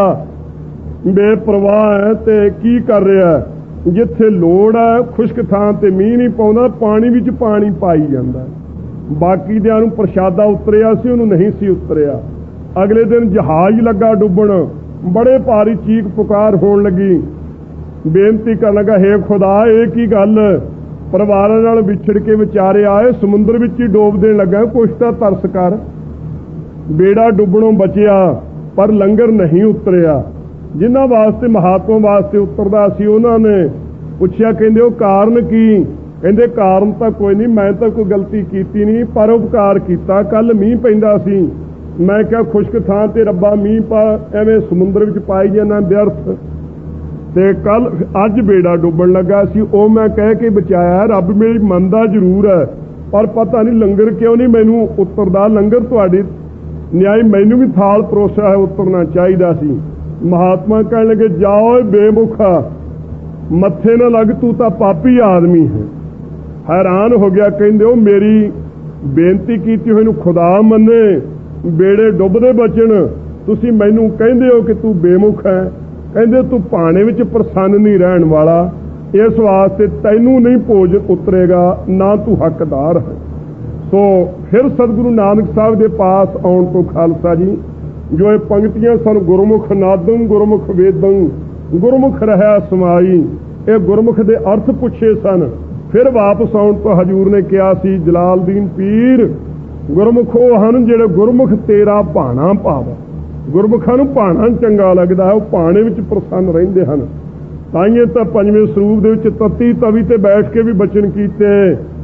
ਬੇਪਰਵਾਹ ਹੈ ਤੇ ਕੀ ਕਰ ਰਿਹਾ। ਜਿੱਥੇ ਲੋੜ ਹੈ ਖੁਸ਼ਕ ਥਾਂ ਤੇ ਮੀਂਹ ਨਹੀਂ ਪਾਉਂਦਾ, ਪਾਣੀ ਵਿੱਚ ਪਾਣੀ ਪਾਈ ਜਾਂਦਾ। ਬਾਕੀ ਦਿਆਂ ਨੂੰ ਪ੍ਰਸ਼ਾਦਾ ਉਤਰਿਆ ਸੀ, ਉਹਨੂੰ ਨਹੀਂ ਸੀ ਉਤਰਿਆ। ਅਗਲੇ ਦਿਨ ਜਹਾਜ਼ ਲੱਗਾ ਡੁੱਬਣ, ਬੜੇ ਭਾਰੀ ਚੀਕ ਪੁਕਾਰ ਹੋਣ ਲੱਗੀ। ਬੇਨਤੀ ਕਰਨ ਲੱਗਾ, ਹੇ ਖੁਦਾ ਇਹ ਕੀ ਗੱਲ, ਪਰਿਵਾਰਾਂ ਨਾਲ ਵਿਛੜ ਕੇ ਵਿਚਾਰੇ ਆਏ, ਸਮੁੰਦਰ ਵਿੱਚ ਹੀ ਡੋਬ ਦੇਣ ਲੱਗਾ, ਕੁਛ ਤਾਂ ਤਰਸ ਕਰ। ਬੇੜਾ ਡੁੱਬਣੋਂ ਬਚਿਆ ਪਰ ਲੰਗਰ ਨਹੀਂ ਉਤਰਿਆ। ਜਿਨ੍ਹਾਂ ਵਾਸਤੇ ਮਹਾਤਮਾ ਵਾਸਤੇ ਉਤਰਦਾ ਸੀ, ਉਹਨਾਂ ਨੇ ਪੁੱਛਿਆ, ਕਹਿੰਦੇ ਉਹ ਕਾਰਨ ਕੀ? ਕਹਿੰਦੇ ਕਾਰਨ ਤਾਂ ਕੋਈ ਨਹੀਂ, ਮੈਂ ਤਾਂ ਕੋਈ ਗਲਤੀ ਕੀਤੀ ਨਹੀਂ, ਪਰ ਉਪਕਾਰ ਕੀਤਾ। ਕੱਲ ਮੀਂਹ ਪੈਂਦਾ ਸੀ, ਮੈਂ ਕਿਹਾ ਖੁਸ਼ਕ ਥਾਂ ਤੇ ਰੱਬਾ ਮੀਂਹ ਪਾ, ਐਵੇਂ ਸਮੁੰਦਰ ਵਿੱਚ ਪਾਈ ਜਾਂਦਾ ਵਿਅਰਥ। ਤੇ ਕੱਲ ਅੱਜ ਬੇੜਾ ਡੁੱਬਣ ਲੱਗਾ ਸੀ, ਉਹ ਮੈਂ ਕਹਿ ਕੇ ਬਚਾਇਆ। ਰੱਬ ਮੇਰੀ ਮੰਨਦਾ ਜ਼ਰੂਰ ਹੈ, ਪਰ ਪਤਾ ਨਹੀਂ ਲੰਗਰ ਕਿਉਂ ਨਹੀਂ ਮੈਨੂੰ ਉਤਰਦਾ। ਲੰਗਰ ਤੁਹਾਡੀ ਨਿਆਈ, ਮੈਨੂੰ ਵੀ ਥਾਲ ਪਰੋਸਿਆ ਹੈ, ਉਤਰਨਾ ਚਾਹੀਦਾ ਸੀ। ਮਹਾਤਮਾ ਕਹਿਣ ਲੱਗੇ, ਜਾਓ ਬੇਮੁਖਾ, ਮੱਥੇ ਨਾ ਲੱਗ, ਤੂੰ ਤਾਂ ਪਾਪੀ ਆਦਮੀ ਹੈ। ਹੈਰਾਨ ਹੋ ਗਿਆ, ਕਹਿੰਦੇ ਉਹ ਮੇਰੀ ਬੇਨਤੀ ਕੀਤੀ ਹੋਈ ਨੂੰ ਖੁਦਾ ਮੰਨੇ, ਬੇੜੇ ਡੁੱਬਦੇ ਬਚਣ, ਤੁਸੀਂ ਮੈਨੂੰ ਕਹਿੰਦੇ ਹੋ ਕਿ ਤੂੰ ਬੇਮੁਖ ਹੈ। ਕਹਿੰਦੇ ਤੂੰ ਭਾਣੇ ਵਿੱਚ ਪ੍ਰਸੰਨ ਨਹੀਂ ਰਹਿਣ ਵਾਲਾ, ਇਸ ਵਾਸਤੇ ਤੈਨੂੰ ਨਹੀਂ ਭੋਜਨ ਉਤਰੇਗਾ, ਨਾ ਤੂੰ ਹੱਕਦਾਰ ਹੈ। ਸੋ ਫਿਰ ਸਤਿਗੁਰੂ ਨਾਨਕ ਸਾਹਿਬ ਦੇ ਪਾਸ ਆਉਣ ਤੋਂ ਖਾਲਸਾ ਜੀ, ਜੋ ਇਹ ਪੰਕਤੀਆਂ ਸਨ, ਗੁਰਮੁਖ ਨਾਦੰ ਗੁਰਮੁਖ ਵੇਦੰ ਗੁਰਮੁਖ ਰਹਿਆ ਸਮਾਈ, ਇਹ ਗੁਰਮੁਖ ਦੇ ਅਰਥ ਪੁੱਛੇ ਸਨ। ਫਿਰ ਵਾਪਸ ਆਉਣ ਤੋਂ ਹਜੂਰ ਨੇ ਕਿਹਾ ਸੀ, ਜਲਾਲਦੀਨ ਪੀਰ ਗੁਰਮੁਖ ਉਹ ਹਨ ਜਿਹੜੇ ਗੁਰਮੁਖ ਤੇਰਾ ਭਾਣਾ ਪਾਵਾ। ਗੁਰਮੁਖਾਂ ਨੂੰ ਭਾਣਾ ਚੰਗਾ ਲੱਗਦਾ ਹੈ, ਉਹ ਭਾਣੇ ਵਿੱਚ ਪ੍ਰਸੰਨ ਰਹਿੰਦੇ ਹਨ। ਤਾਈਏ ਤਾਂ ਪੰਜਵੇਂ ਸਰੂਪ ਦੇ ਵਿੱਚ ਤਤੀ ਤਵੀ ਤੇ ਬੈਠ ਕੇ ਵੀ ਬਚਨ ਕੀਤੇ।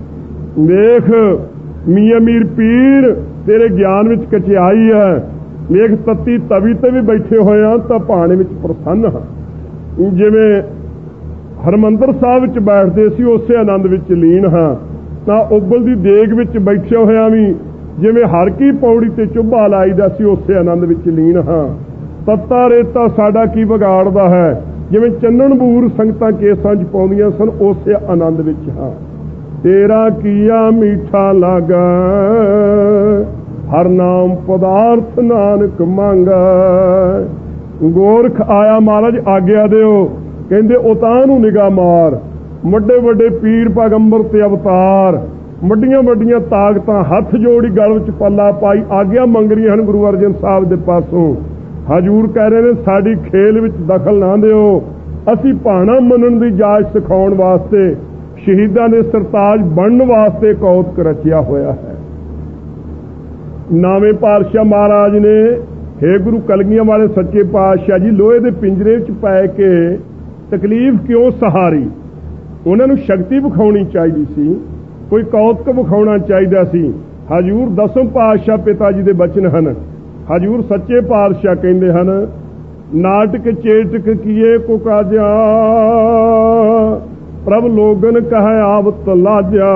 ਵੇਖ ਮੀਆਂ ਮੀਰ ਪੀਰ, ਤੇਰੇ ਗਿਆਨ ਵਿੱਚ ਕਚਿਆਈ ਹੈ। ਵੇਖ ਤਤੀ ਤਵੀ ਤੇ ਵੀ ਬੈਠੇ ਹੋਏ ਆ ਤਾਂ ਭਾਣੇ ਵਿੱਚ ਪ੍ਰਸੰਨ ਹਾਂ। ਜਿਵੇਂ ਹਰਮੰਦਰ ਸਾਹਿਬ ਵਿੱਚ ਬੈਠਦੇ ਸੀ, ਉਸੇ ਆਨੰਦ ਵਿੱਚ ਲੀਨ ਹਾਂ। ਤਾਂ ਉਬਲ ਦੀ ਦੇਗ ਵਿੱਚ ਬੈਠੇ ਹੋਇਆਂ ਵੀ ਜਿਵੇਂ ਹਰ ਕੀ ਪੌੜੀ ਤੇ ਚੁੱਭਾ ਲਾਈਦਾ ਸੀ, ਉਸੇ ਆਨੰਦ ਵਿੱਚ ਲੀਨ ਹਾਂ। ਤੱਤਾ ਰੇਤਾ ਸਾਡਾ ਕੀ ਵਿਗਾੜਦਾ ਹੈ, ਜਿਵੇਂ ਚੰਨਣ ਬੂਰ ਸੰਗਤਾਂ ਕੇਸਾਂ 'ਚ ਪਾਉਂਦੀਆਂ ਸਨ, ਉਸੇ ਆਨੰਦ ਵਿੱਚ ਹਾਂ। ਤੇਰਾ ਕੀਆ ਮੀਠਾ ਲਾਗਾ, ਹਰ ਨਾਮ ਪਦਾਰਥ ਨਾਨਕ ਮੰਗਾ। ਗੋਰਖ ਆਇਆ, ਮਹਾਰਾਜ ਆਗਿਆ ਦਿਓ। ਕਹਿੰਦੇ ਉਤਾਂ ਨੂੰ ਨਿਗਾਹ ਮਾਰ, ਵੱਡੇ ਵੱਡੇ ਪੀਰ ਪੈਗੰਬਰ ਤੇ ਅਵਤਾਰ, ਵੱਡੀਆਂ ਵੱਡੀਆਂ ਤਾਕਤਾਂ ਹੱਥ ਜੋੜੀ ਗਲ ਵਿੱਚ ਪੱਲਾ ਪਾਈ ਆਗਿਆ ਮੰਗ ਰਹੀਆਂ ਹਨ ਗੁਰੂ ਅਰਜਨ ਸਾਹਿਬ ਦੇ ਪਾਸੋਂ। ਹਜ਼ੂਰ ਕਹਿ ਰਹੇ ਨੇ ਸਾਡੀ ਖੇਲ ਵਿੱਚ ਦਖਲ ਨਾ ਦਿਓ, ਅਸੀਂ ਭਾਣਾ ਮੰਨਣ ਦੀ ਜਾਚ ਸਿਖਾਉਣ ਵਾਸਤੇ, ਸ਼ਹੀਦਾਂ ਦੇ ਸਰਤਾਜ ਬਣਨ ਵਾਸਤੇ ਕੌਤਕ ਰਚਿਆ ਹੋਇਆ ਹੈ। ਨਾਵੇਂ ਪਾਤਸ਼ਾਹ ਮਹਾਰਾਜ ਨੇ ਹੇ ਗੁਰੂ ਕਲਗੀਆਂ ਵਾਲੇ ਸੱਚੇ ਪਾਤਸ਼ਾਹ ਜੀ, ਲੋਹੇ ਦੇ ਪਿੰਜਰੇ ਵਿੱਚ ਪੈ ਕੇ ਤਕਲੀਫ ਕਿਉਂ ਸਹਾਰੀ? ਉਹਨਾਂ ਨੂੰ ਸ਼ਕਤੀ ਵਿਖਾਉਣੀ ਚਾਹੀਦੀ ਸੀ, ਕੋਈ ਕੌਤਕ ਵਿਖਾਉਣਾ ਚਾਹੀਦਾ ਸੀ। ਹਜ਼ੂਰ ਦਸਮ ਪਾਤਸ਼ਾਹ ਪਿਤਾ ਜੀ ਦੇ ਬਚਨ ਹਨ। ਹਜ਼ੂਰ ਸੱਚੇ ਪਾਤਸ਼ਾਹ ਕਹਿੰਦੇ ਹਨ, ਨਾਟਕ ਚੇਟਕ ਕੀਏ ਕੋ ਕਾਜਾ, ਪ੍ਰਭ ਲੋਗਨ ਕਹੈ ਆਵਤ ਲਾਜਾ।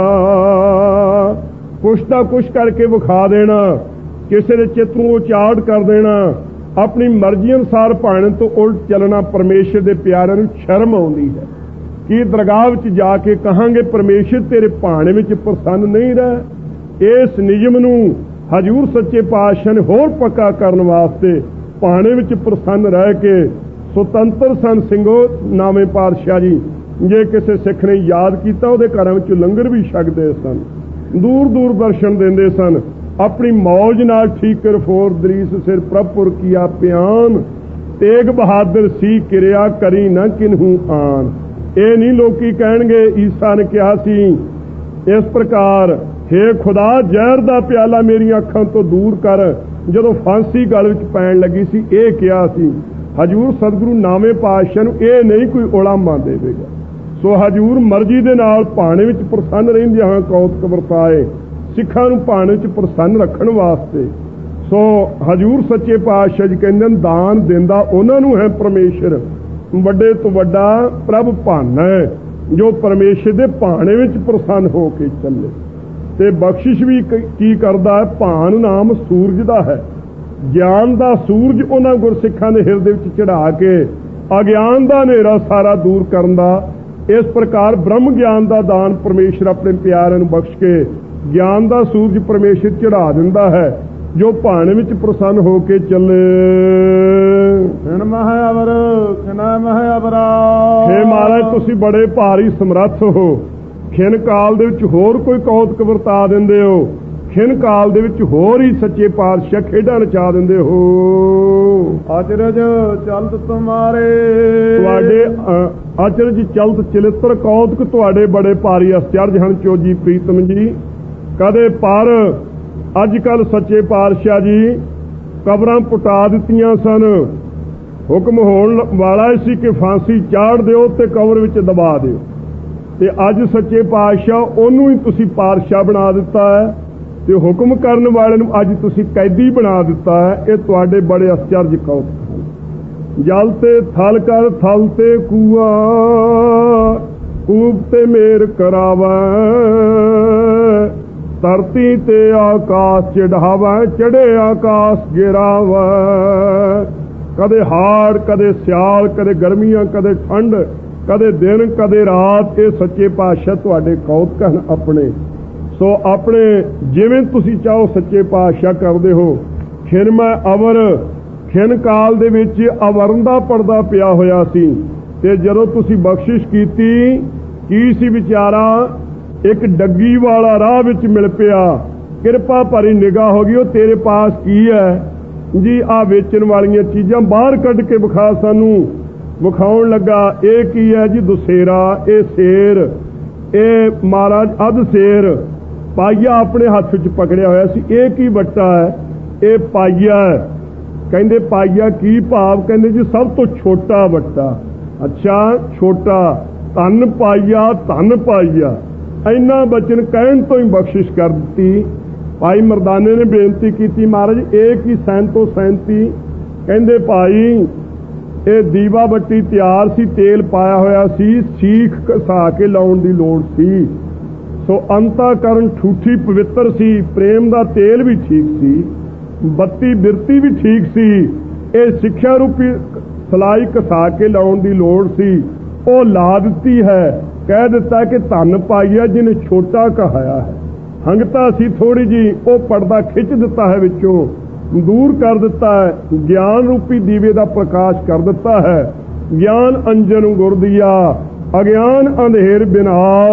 ਕੁਛ ਤਾਂ ਕੁਛ ਕਰਕੇ ਵਿਖਾ ਦੇਣਾ, ਕਿਸੇ ਦੇ ਚਿੱਤ ਨੂੰ ਉਚਾਟ ਕਰ ਦੇਣਾ, ਆਪਣੀ ਮਰਜ਼ੀ ਅਨੁਸਾਰ ਭਾਣੇ ਤੋਂ ਉਲਟ ਚੱਲਣਾ ਪਰਮੇਸ਼ਰ ਦੇ ਪਿਆਰਿਆਂ ਨੂੰ ਸ਼ਰਮ ਆਉਂਦੀ ਹੈ। ਕੀ ਦਰਗਾਹ ਵਿੱਚ ਜਾ ਕੇ ਕਹਾਂਗੇ ਪਰਮੇਸ਼ਰ ਤੇਰੇ ਭਾਣੇ ਵਿੱਚ ਪ੍ਰਸੰਨ ਨਹੀਂ ਰਹਿ? ਇਸ ਨਿਯਮ ਨੂੰ ਹਜ਼ੂਰ ਸੱਚੇ ਪਾਤਸ਼ਾਹ ਨੇ ਹੋਰ ਪੱਕਾ ਕਰਨ ਵਾਸਤੇ ਭਾਣੇ ਵਿੱਚ ਪ੍ਰਸੰਨ ਰਹਿ ਕੇ ਸੁਤੰਤਰ ਸਨ ਸਿੰਘੋ ਨਾਵੇਂ ਪਾਤਸ਼ਾਹ ਜੀ। ਜੇ ਕਿਸੇ ਸਿੱਖ ਨੇ ਯਾਦ ਕੀਤਾ ਉਹਦੇ ਘਰਾਂ ਵਿੱਚ ਲੰਗਰ ਵੀ ਛਕਦੇ ਸਨ, ਦੂਰ ਦੂਰ ਦਰਸ਼ਨ ਦਿੰਦੇ ਸਨ। ਆਪਣੀ ਮੌਜ ਨਾਲ ਠੀਕਰ ਫੋਰ ਦਰੀਸ ਸਿਰ ਪ੍ਰਭਪੁਰ ਕੀਆ ਪਿਆਨ, ਤੇਗ ਬਹਾਦਰ ਸੀ ਕਿਰਿਆ ਕਰੀ ਨਾ ਕਿਨਹੂ ਆਨ। ਇਹ ਨਹੀਂ ਲੋਕੀ ਕਹਿਣਗੇ ਈਸਾ ਨੇ ਕਿਹਾ ਸੀ ਇਸ ਪ੍ਰਕਾਰ, ਹੇ ਖੁਦਾ ਜ਼ਹਿਰ ਦਾ ਪਿਆਲਾ ਮੇਰੀਆਂ ਅੱਖਾਂ ਤੋਂ ਦੂਰ ਕਰ, ਜਦੋਂ ਫਾਂਸੀ ਗਲ ਵਿੱਚ ਪੈਣ ਲੱਗੀ ਸੀ ਇਹ ਕਿਹਾ ਸੀ। ਹਜ਼ੂਰ ਸਤਿਗੁਰੂ ਨਾਵੇਂ ਪਾਤਸ਼ਾਹ ਨੂੰ ਇਹ ਨਹੀਂ ਕੋਈ ਉਲਾਮਾ ਦੇਵੇਗਾ। ਸੋ ਹਜ਼ੂਰ ਮਰਜ਼ੀ ਦੇ ਨਾਲ ਭਾਣੇ ਵਿੱਚ ਪ੍ਰਸੰਨ ਰਹਿੰਦਿਆਂ ਹੋਏ ਕੌਤਕ ਵਰਤਾਏ, ਸਿੱਖਾਂ ਨੂੰ ਭਾਣੇ ਵਿੱਚ ਪ੍ਰਸੰਨ ਰੱਖਣ ਵਾਸਤੇ। ਸੋ ਹਜ਼ੂਰ ਸੱਚੇ ਪਾਤਸ਼ਾਹ ਜੀ ਕਹਿੰਦੇ ਨੇ, ਦਾਨ ਦਿੰਦਾ ਉਹਨਾਂ ਨੂੰ ਹੈ ਪਰਮੇਸ਼ਰ, ਵੱਡੇ ਤੋਂ ਵੱਡਾ ਪ੍ਰਭ ਭਾਨਾ ਹੈ ਜੋ ਪਰਮੇਸ਼ਰ ਦੇ ਭਾਣੇ ਵਿੱਚ ਪ੍ਰਸੰਨ ਹੋ ਕੇ ਚੱਲੇ। ਤੇ ਬਖਸ਼ਿਸ਼ ਵੀ ਕੀ ਕਰਦਾ ਹੈ? ਭਾਨ ਨਾਮ ਸੂਰਜ ਦਾ ਹੈ, ਗਿਆਨ ਦਾ ਸੂਰਜ ਉਹਨਾਂ ਗੁਰਸਿੱਖਾਂ ਦੇ ਹਿਰਦੇ ਵਿੱਚ ਚੜਾ ਕੇ ਅਗਿਆਨ ਦਾ ਹਨੇਰਾ ਸਾਰਾ ਦੂਰ ਕਰਨ ਦਾ। ਇਸ ਪ੍ਰਕਾਰ ਬ੍ਰਹਮ ਗਿਆਨ ਦਾ ਦਾਨ ਪਰਮੇਸ਼ਰ ਆਪਣੇ ਪਿਆਰਿਆਂ ਨੂੰ ਬਖਸ਼ ਕੇ ਗਿਆਨ ਦਾ ਸੂਰਜ ਪਰਮੇਸ਼ਰ ਚੜਾ ਦਿੰਦਾ ਹੈ ਜੋ ਭਾਣੇ ਵਿੱਚ ਪ੍ਰਸੰਨ ਹੋ ਕੇ ਚੱਲੇ। ਖਿਨ ਮਹਿ ਅਵਰ ਖਿਨਾ ਮਹਿ ਅਵਰਾ। ਹੇ ਮਹਾਰਾਜ ਤੁਸੀਂ ਬੜੇ ਭਾਰੀ ਸਮਰੱਥ ਹੋ, ਖਿਨ ਕਾਲ ਦੇ ਵਿੱਚ ਹੋਰ ਕੋਈ ਕੌਤਕ ਵਰਤਾ ਦਿੰਦੇ ਹੋ, ਖਿਨ ਕਾਲ ਦੇ ਵਿੱਚ ਹੋਰ ਹੀ ਸੱਚੇ ਪਾਤਸ਼ਾਹ ਖੇਡਾਂ ਨਚਾ ਦਿੰਦੇ ਹੋ। ਅਚਰਜ ਚਲਤ ਤੁਮਾਰੇ, ਤੁਹਾਡੇ ਅਚਰਜ ਚਲਤ ਚਲਿੱਤਰ ਕੌਤਕ ਤੁਹਾਡੇ ਬੜੇ ਭਾਰੀ ਅਸਚਰਜ ਹਨ ਚੋਜੀ ਪ੍ਰੀਤਮ ਜੀ। ਕਦੇ ਪਰ ਅੱਜ ਕੱਲ ਸੱਚੇ ਪਾਤਸ਼ਾਹ ਜੀ ਕਬਰਾਂ ਪੁਟਾ ਦਿੱਤੀਆਂ ਸਨ, ਹੁਕਮ ਹੋਣ ਵਾਲਾ ਸੀ ਕਿ ਫਾਂਸੀ ਚਾੜ ਦਿਓ ਤੇ ਕਬਰ ਵਿੱਚ ਦਬਾ ਦਿਓ, ਤੇ ਅੱਜ ਸੱਚੇ ਪਾਤਸ਼ਾਹ ਉਹਨੂੰ ਹੀ ਤੁਸੀਂ ਪਾਤਸ਼ਾਹ ਬਣਾ ਦਿੱਤਾ ਹੈ ਤੇ ਹੁਕਮ ਕਰਨ ਵਾਲੇ ਨੂੰ ਅੱਜ ਤੁਸੀਂ ਕੈਦੀ ਬਣਾ ਦਿੱਤਾ ਹੈ। ਇਹ ਤੁਹਾਡੇ ਬੜੇ ਅਸਚਰਜ ਕੌਤਕ ਹਨ। ਜਲ ਤੇ ਥਲ ਕਰ ਥਲ ਤੇ ਕੂਆ, ਕੂਪ ਤੇ ਮੇਰ ਕਰਾਵੈ, ਧਰਤੀ ਤੇ ਆਕਾਸ਼ ਚੜਾਵੈ, ਚੜੇ ਆਕਾਸ਼ ਗਿਰਾਵੈ। ਕਦੇ ਹਾੜ ਕਦੇ ਸਿਆਲ, ਕਦੇ ਗਰਮੀਆਂ ਕਦੇ ਠੰਡ, ਕਦੇ ਦਿਨ ਕਦੇ ਰਾਤ। ਇਹ ਸੱਚੇ ਪਾਤਸ਼ਾਹ ਤੁਹਾਡੇ ਕੌਤਕ ਹਨ ਆਪਣੇ। ਸੋ ਆਪਣੇ ਜਿਵੇਂ ਤੁਸੀਂ ਚਾਹੋ ਸੱਚੇ ਪਾਤਸ਼ਾਹ ਕਰਦੇ ਹੋ। ਖਿਨ ਮੈਂ ਅਵਰ, ਖਿਨ ਕਾਲ ਦੇ ਵਿੱਚ ਅਵਰਨ ਦਾ ਪਰਦਾ ਪਿਆ ਹੋਇਆ ਸੀ ਤੇ ਜਦੋਂ ਤੁਸੀਂ ਬਖਸ਼ਿਸ਼ ਕੀਤੀ ਕੀ ਸੀ ਵਿਚਾਰਾ? ਇੱਕ ਡੱਗੀ ਵਾਲਾ ਰਾਹ ਵਿੱਚ ਮਿਲ ਪਿਆ, ਕਿਰਪਾ ਭਰੀ ਨਿਗਾਹ ਹੋ ਗਈ, ਉਹ ਤੇਰੇ ਪਾਸ ਕੀ ਹੈ ਜੀ? ਆ ਵੇਚਣ ਵਾਲੀਆਂ ਚੀਜ਼ਾਂ ਬਾਹਰ ਕੱਢ ਕੇ ਵਿਖਾ ਸਾਨੂੰ। ਵਿਖਾਉਣ ਲੱਗਾ ਇਹ ਕੀ ਹੈ ਜੀ? ਦੁਸੇਰਾ, ਇਹ ਸ਼ੇਰ, ਇਹ ਮਹਾਰਾਜ ਅਧ ਸ਼ੇਰ ਪਾਈਆ ਆਪਣੇ ਹੱਥ ਵਿੱਚ ਪਕੜਿਆ ਹੋਇਆ ਸੀ। ਇਹ ਕੀ ਵੱਟਾ ਹੈ? ਇਹ ਪਾਈਆ। ਕਹਿੰਦੇ ਪਾਈਆ ਕੀ ਭਾਵ? ਕਹਿੰਦੇ ਜੀ ਸਭ ਤੋਂ ਛੋਟਾ ਵੱਟਾ। ਅੱਛਾ ਛੋਟਾ, ਧਨ ਪਾਈਆ, ਧਨ ਪਾਈਆ। ਇੰਨਾ ਬਚਨ ਕਹਿਣ ਤੋਂ ਹੀ ਬਖਸ਼ਿਸ਼ ਕਰ ਦਿੱਤੀ। ਭਾਈ ਮਰਦਾਨੇ ਨੇ ਬੇਨਤੀ ਕੀਤੀ, ਮਹਾਰਾਜ ਇਹ ਕੀ ਸੈਂਤੋ ਸੈਂਤੀ? ਕਹਿੰਦੇ ਭਾਈ ਇਹ ਦੀਵਾ ਬੱਤੀ ਤਿਆਰ ਸੀ, ਤੇਲ ਪਾਇਆ ਹੋਇਆ ਸੀ, ਸੀਖ ਘਸਾ ਕੇ ਲਾਉਣ ਦੀ ਲੋੜ ਸੀ। ਸੋ ਅੰਤਾਕਰਨ ਠੂਠੀ ਪਵਿੱਤਰ ਸੀ, ਪ੍ਰੇਮ ਦਾ ਤੇਲ ਵੀ ਠੀਕ ਸੀ, ਬੱਤੀ ਬਿਰਤੀ ਵੀ ਠੀਕ ਸੀ। ਇਹ ਸਿੱਖਿਆ ਰੂਪੀ ਸਲਾਈ ਘਸਾ ਕੇ ਲਾਉਣ ਦੀ ਲੋੜ ਸੀ, ਉਹ ਲਾ ਦਿੱਤੀ ਹੈ। ਕਹਿ ਦਿੱਤਾ ਕਿ ਧਨ ਪਾਈਆ ਜਿਹਨੇ ਛੋਟਾ ਕਹਾਇਆ ਹੈ। ਹੰਗਤਾ ਸੀ ਥੋੜੀ ਜੀ, ਉਹ ਪਰਦਾ ਖਿੱਚ ਦਿੱਤਾ ਹੈ, ਵਿੱਚੋਂ ਦੂਰ ਕਰ ਦਿੱਤਾ ਹੈ, ਗਿਆਨ ਰੂਪੀ ਦੀਵੇ ਦਾ ਪ੍ਰਕਾਸ਼ ਕਰ ਦਿੱਤਾ ਹੈ। ਗਿਆਨ ਅੰਜਨ ਗੁਰ ਦੀਆ, ਅਗਿਆਨ ਅੰਧੇਰ ਬਿਨਾਸ਼,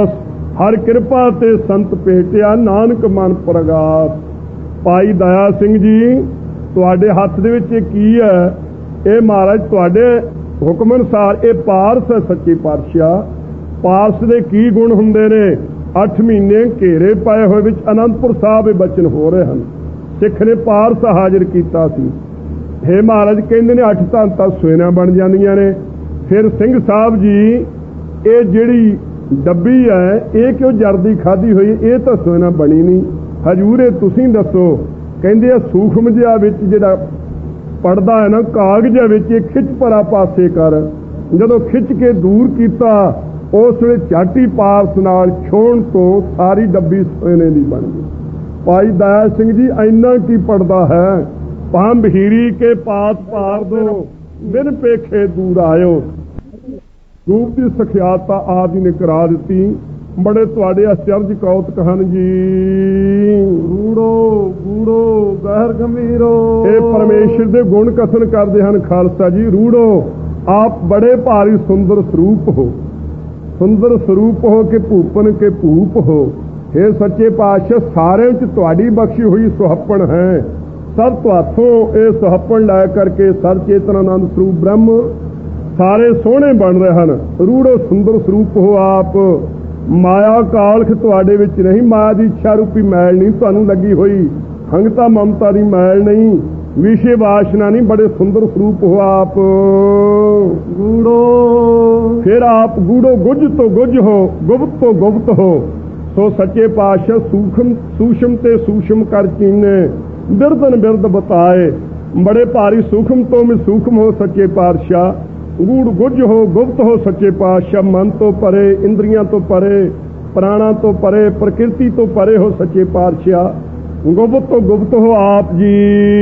ਹਰ ਕਿਰਪਾ ਤੇ ਸੰਤ ਭੇਟਿਆ ਨਾਨਕ ਮਨ ਪ੍ਰਗਾਸ। ਭਾਈ ਦਇਆ ਸਿੰਘ ਜੀ, ਤੁਹਾਡੇ ਹੱਥ ਦੇ ਵਿੱਚ ਇਹ ਕੀ ਹੈ? ਇਹ ਮਹਾਰਾਜ ਤੁਹਾਡੇ ਹੁਕਮ ਅਨੁਸਾਰ ਇਹ ਪਾਰਸ ਹੈ ਸੱਚੇ ਪਾਤਸ਼ਾਹ। ਪਾਰਸ ਦੇ ਕੀ ਗੁਣ ਹੁੰਦੇ ਨੇ? ਅੱਠ ਮਹੀਨੇ ਘੇਰੇ ਪਾਏ ਹੋਏ ਵਿੱਚ ਅਨੰਦਪੁਰ ਸਾਹਿਬ ਇਹ ਬਚਨ ਹੋ ਰਹੇ ਹਨ। ਸਿੱਖ ਨੇ ਪਾਰਸ ਹਾਜ਼ਰ ਕੀਤਾ ਸੀ। ਹੇ ਮਹਾਰਾਜ, ਕਹਿੰਦੇ ਨੇ ਅੱਠ ਧੰਨ ਤਾਂ ਸੋਇਨਾ ਬਣ ਜਾਂਦੀਆਂ ਨੇ। ਫਿਰ ਸਿੰਘ ਸਾਹਿਬ ਜੀ, ਇਹ ਜਿਹੜੀ ਡੱਬੀ ਹੈ ਇਹ ਕਿਉਂ ਜਰਦੀ ਖਾਧੀ ਹੋਈ? ਇਹ ਤਾਂ ਸੋਇਨਾ ਬਣੀ ਨਹੀਂ। ਹਜੂਰ ਇਹ ਤੁਸੀਂ ਦੱਸੋ। ਕਹਿੰਦੇ ਆ ਸੂਖਮ ਜਿਹਾ ਵਿੱਚ ਜਿਹੜਾ ਪੜਦਾ ਹੈ ਨਾ ਕਾਗਜ਼ਾਂ ਵਿੱਚ, ਇਹ ਖਿੱਚ ਭਰਾ ਪਾਸੇ ਕਰ। ਜਦੋਂ ਖਿੱਚ ਕੇ ਦੂਰ ਕੀਤਾ ਉਸ ਵੇਲੇ ਝਾਟੀ ਪਾਰਸ ਨਾਲ ਛੋਣ ਤੋਂ ਸਾਰੀ ਡੱਬੀ ਸੋਨੇ ਦੀ ਬਣ ਗਈ। ਭਾਈ ਦਇਆ ਸਿੰਘ ਜੀ, ਇੰਨਾ ਕੀ ਪੜਦਾ ਹੈ? ਭਾਂ ਬਹੀਰੀ ਕੇ ਪਾਸ ਪਾਰ ਦੋ ਬਿਨ ਪੇਖੇ ਦੂਰ ਆਇਓ। ਰੂਪ ਦੀ ਸਖਿਆਤਾ ਆਪ ਜੀ ਨੇ ਕਰਾ ਦਿੱਤੀ। ਬੜੇ ਤੁਹਾਡੇ ਅਚਰਜ ਕੌਤਕ ਹਨ ਜੀ। ਰੂੜੋ ਗੂੜੋ ਗਹਿਰ ਗੰਭੀਰੋ। ਇਹ ਪਰਮੇਸ਼ਰ ਦੇ ਗੁਣ ਕਥਨ ਕਰਦੇ ਹਨ ਖਾਲਸਾ ਜੀ। ਰੂੜੋ, ਆਪ ਬੜੇ ਭਾਰੀ ਸੁੰਦਰ ਸਰੂਪ ਹੋ, ਸੁੰਦਰ ਸਰੂਪ ਹੋ ਕਿ ਭੂਪਨ ਕੇ ਭੂਪ ਹੋ। हे ਸੱਚੇ ਪਾਤਸ਼ਾਹ, ਸਾਰਿਆਂ ਵਿੱਚ ਤੁਹਾਡੀ ਬਖਸ਼ੀ ਹੋਈ ਸੁਹੱਪਣ ਹੈ। ਸਭ ਤੁਹਾਥੋਂ ਇਹ ਸੁਹੱਪਣ ਲੈ ਕਰਕੇ ਸਰ ਚੇਤਨ ਆਨੰਦ ਸਰੂਪ ਬ੍ਰਹਮ ਸਾਰੇ ਸੋਹਣੇ ਬਣ ਰਹੇ ਹਨ। ਰੂੜੋ ਸੁੰਦਰ ਸਰੂਪ ਹੋ ਆਪ। ਮਾਇਆ ਕਾਲਖ ਤੁਹਾਡੇ ਵਿੱਚ ਨਹੀਂ, ਮਾਇਆ ਦੀ ਇੱਛਾ ਰੂਪੀ ਮੈਲ ਨਹੀਂ ਤੁਹਾਨੂੰ ਲੱਗੀ ਹੋਈ, ਹੰਗਤਾ ਮਮਤਾ ਦੀ ਮੈਲ ਨਹੀਂ, ਵਿਸ਼ੇ ਵਾਸ਼ਨਾ ਨਹੀਂ। ਬੜੇ ਸੁੰਦਰ ਸਰੂਪ ਹੋ ਆਪ। ਗੂੜੋ, ਫਿਰ ਆਪ ਗੂੜੋ ਗੁੱਜ ਤੋਂ ਗੁੱਜ ਹੋ, ਗੁਪਤ ਤੋਂ ਗੁਪਤ ਹੋ। ਸੋ ਸੱਚੇ ਪਾਤਸ਼ਾਹ ਸੂਖਮ ਸੂਸ਼ਮ ਤੇ ਸੂਸ਼ਮ ਕਰ ਚੀਨੇ, ਬਿਰਦਨ ਬਿਰਦ ਬਤਾਏ। ਬੜੇ ਭਾਰੀ ਸੂਖਮ ਤੋਂ ਵੀ ਸੂਖਮ ਹੋ ਸੱਚੇ ਪਾਤਸ਼ਾਹ। ਗੂੜ ਗੁੱਜ ਹੋ, ਗੁਪਤ ਹੋ ਸੱਚੇ ਪਾਤਸ਼ਾਹ। ਮਨ ਤੋਂ ਪਰੇ, ਇੰਦਰੀਆਂ ਤੋਂ ਪਰੇ, ਪ੍ਰਾਣਾਂ ਤੋਂ ਪਰੇ, ਪ੍ਰਕਿਰਤੀ ਤੋਂ ਪਰੇ ਹੋ ਸੱਚੇ ਪਾਤਸ਼ਾਹ। ਗੁਪਤ ਤੋਂ ਗੁਪਤ ਹੋ ਆਪ ਜੀ।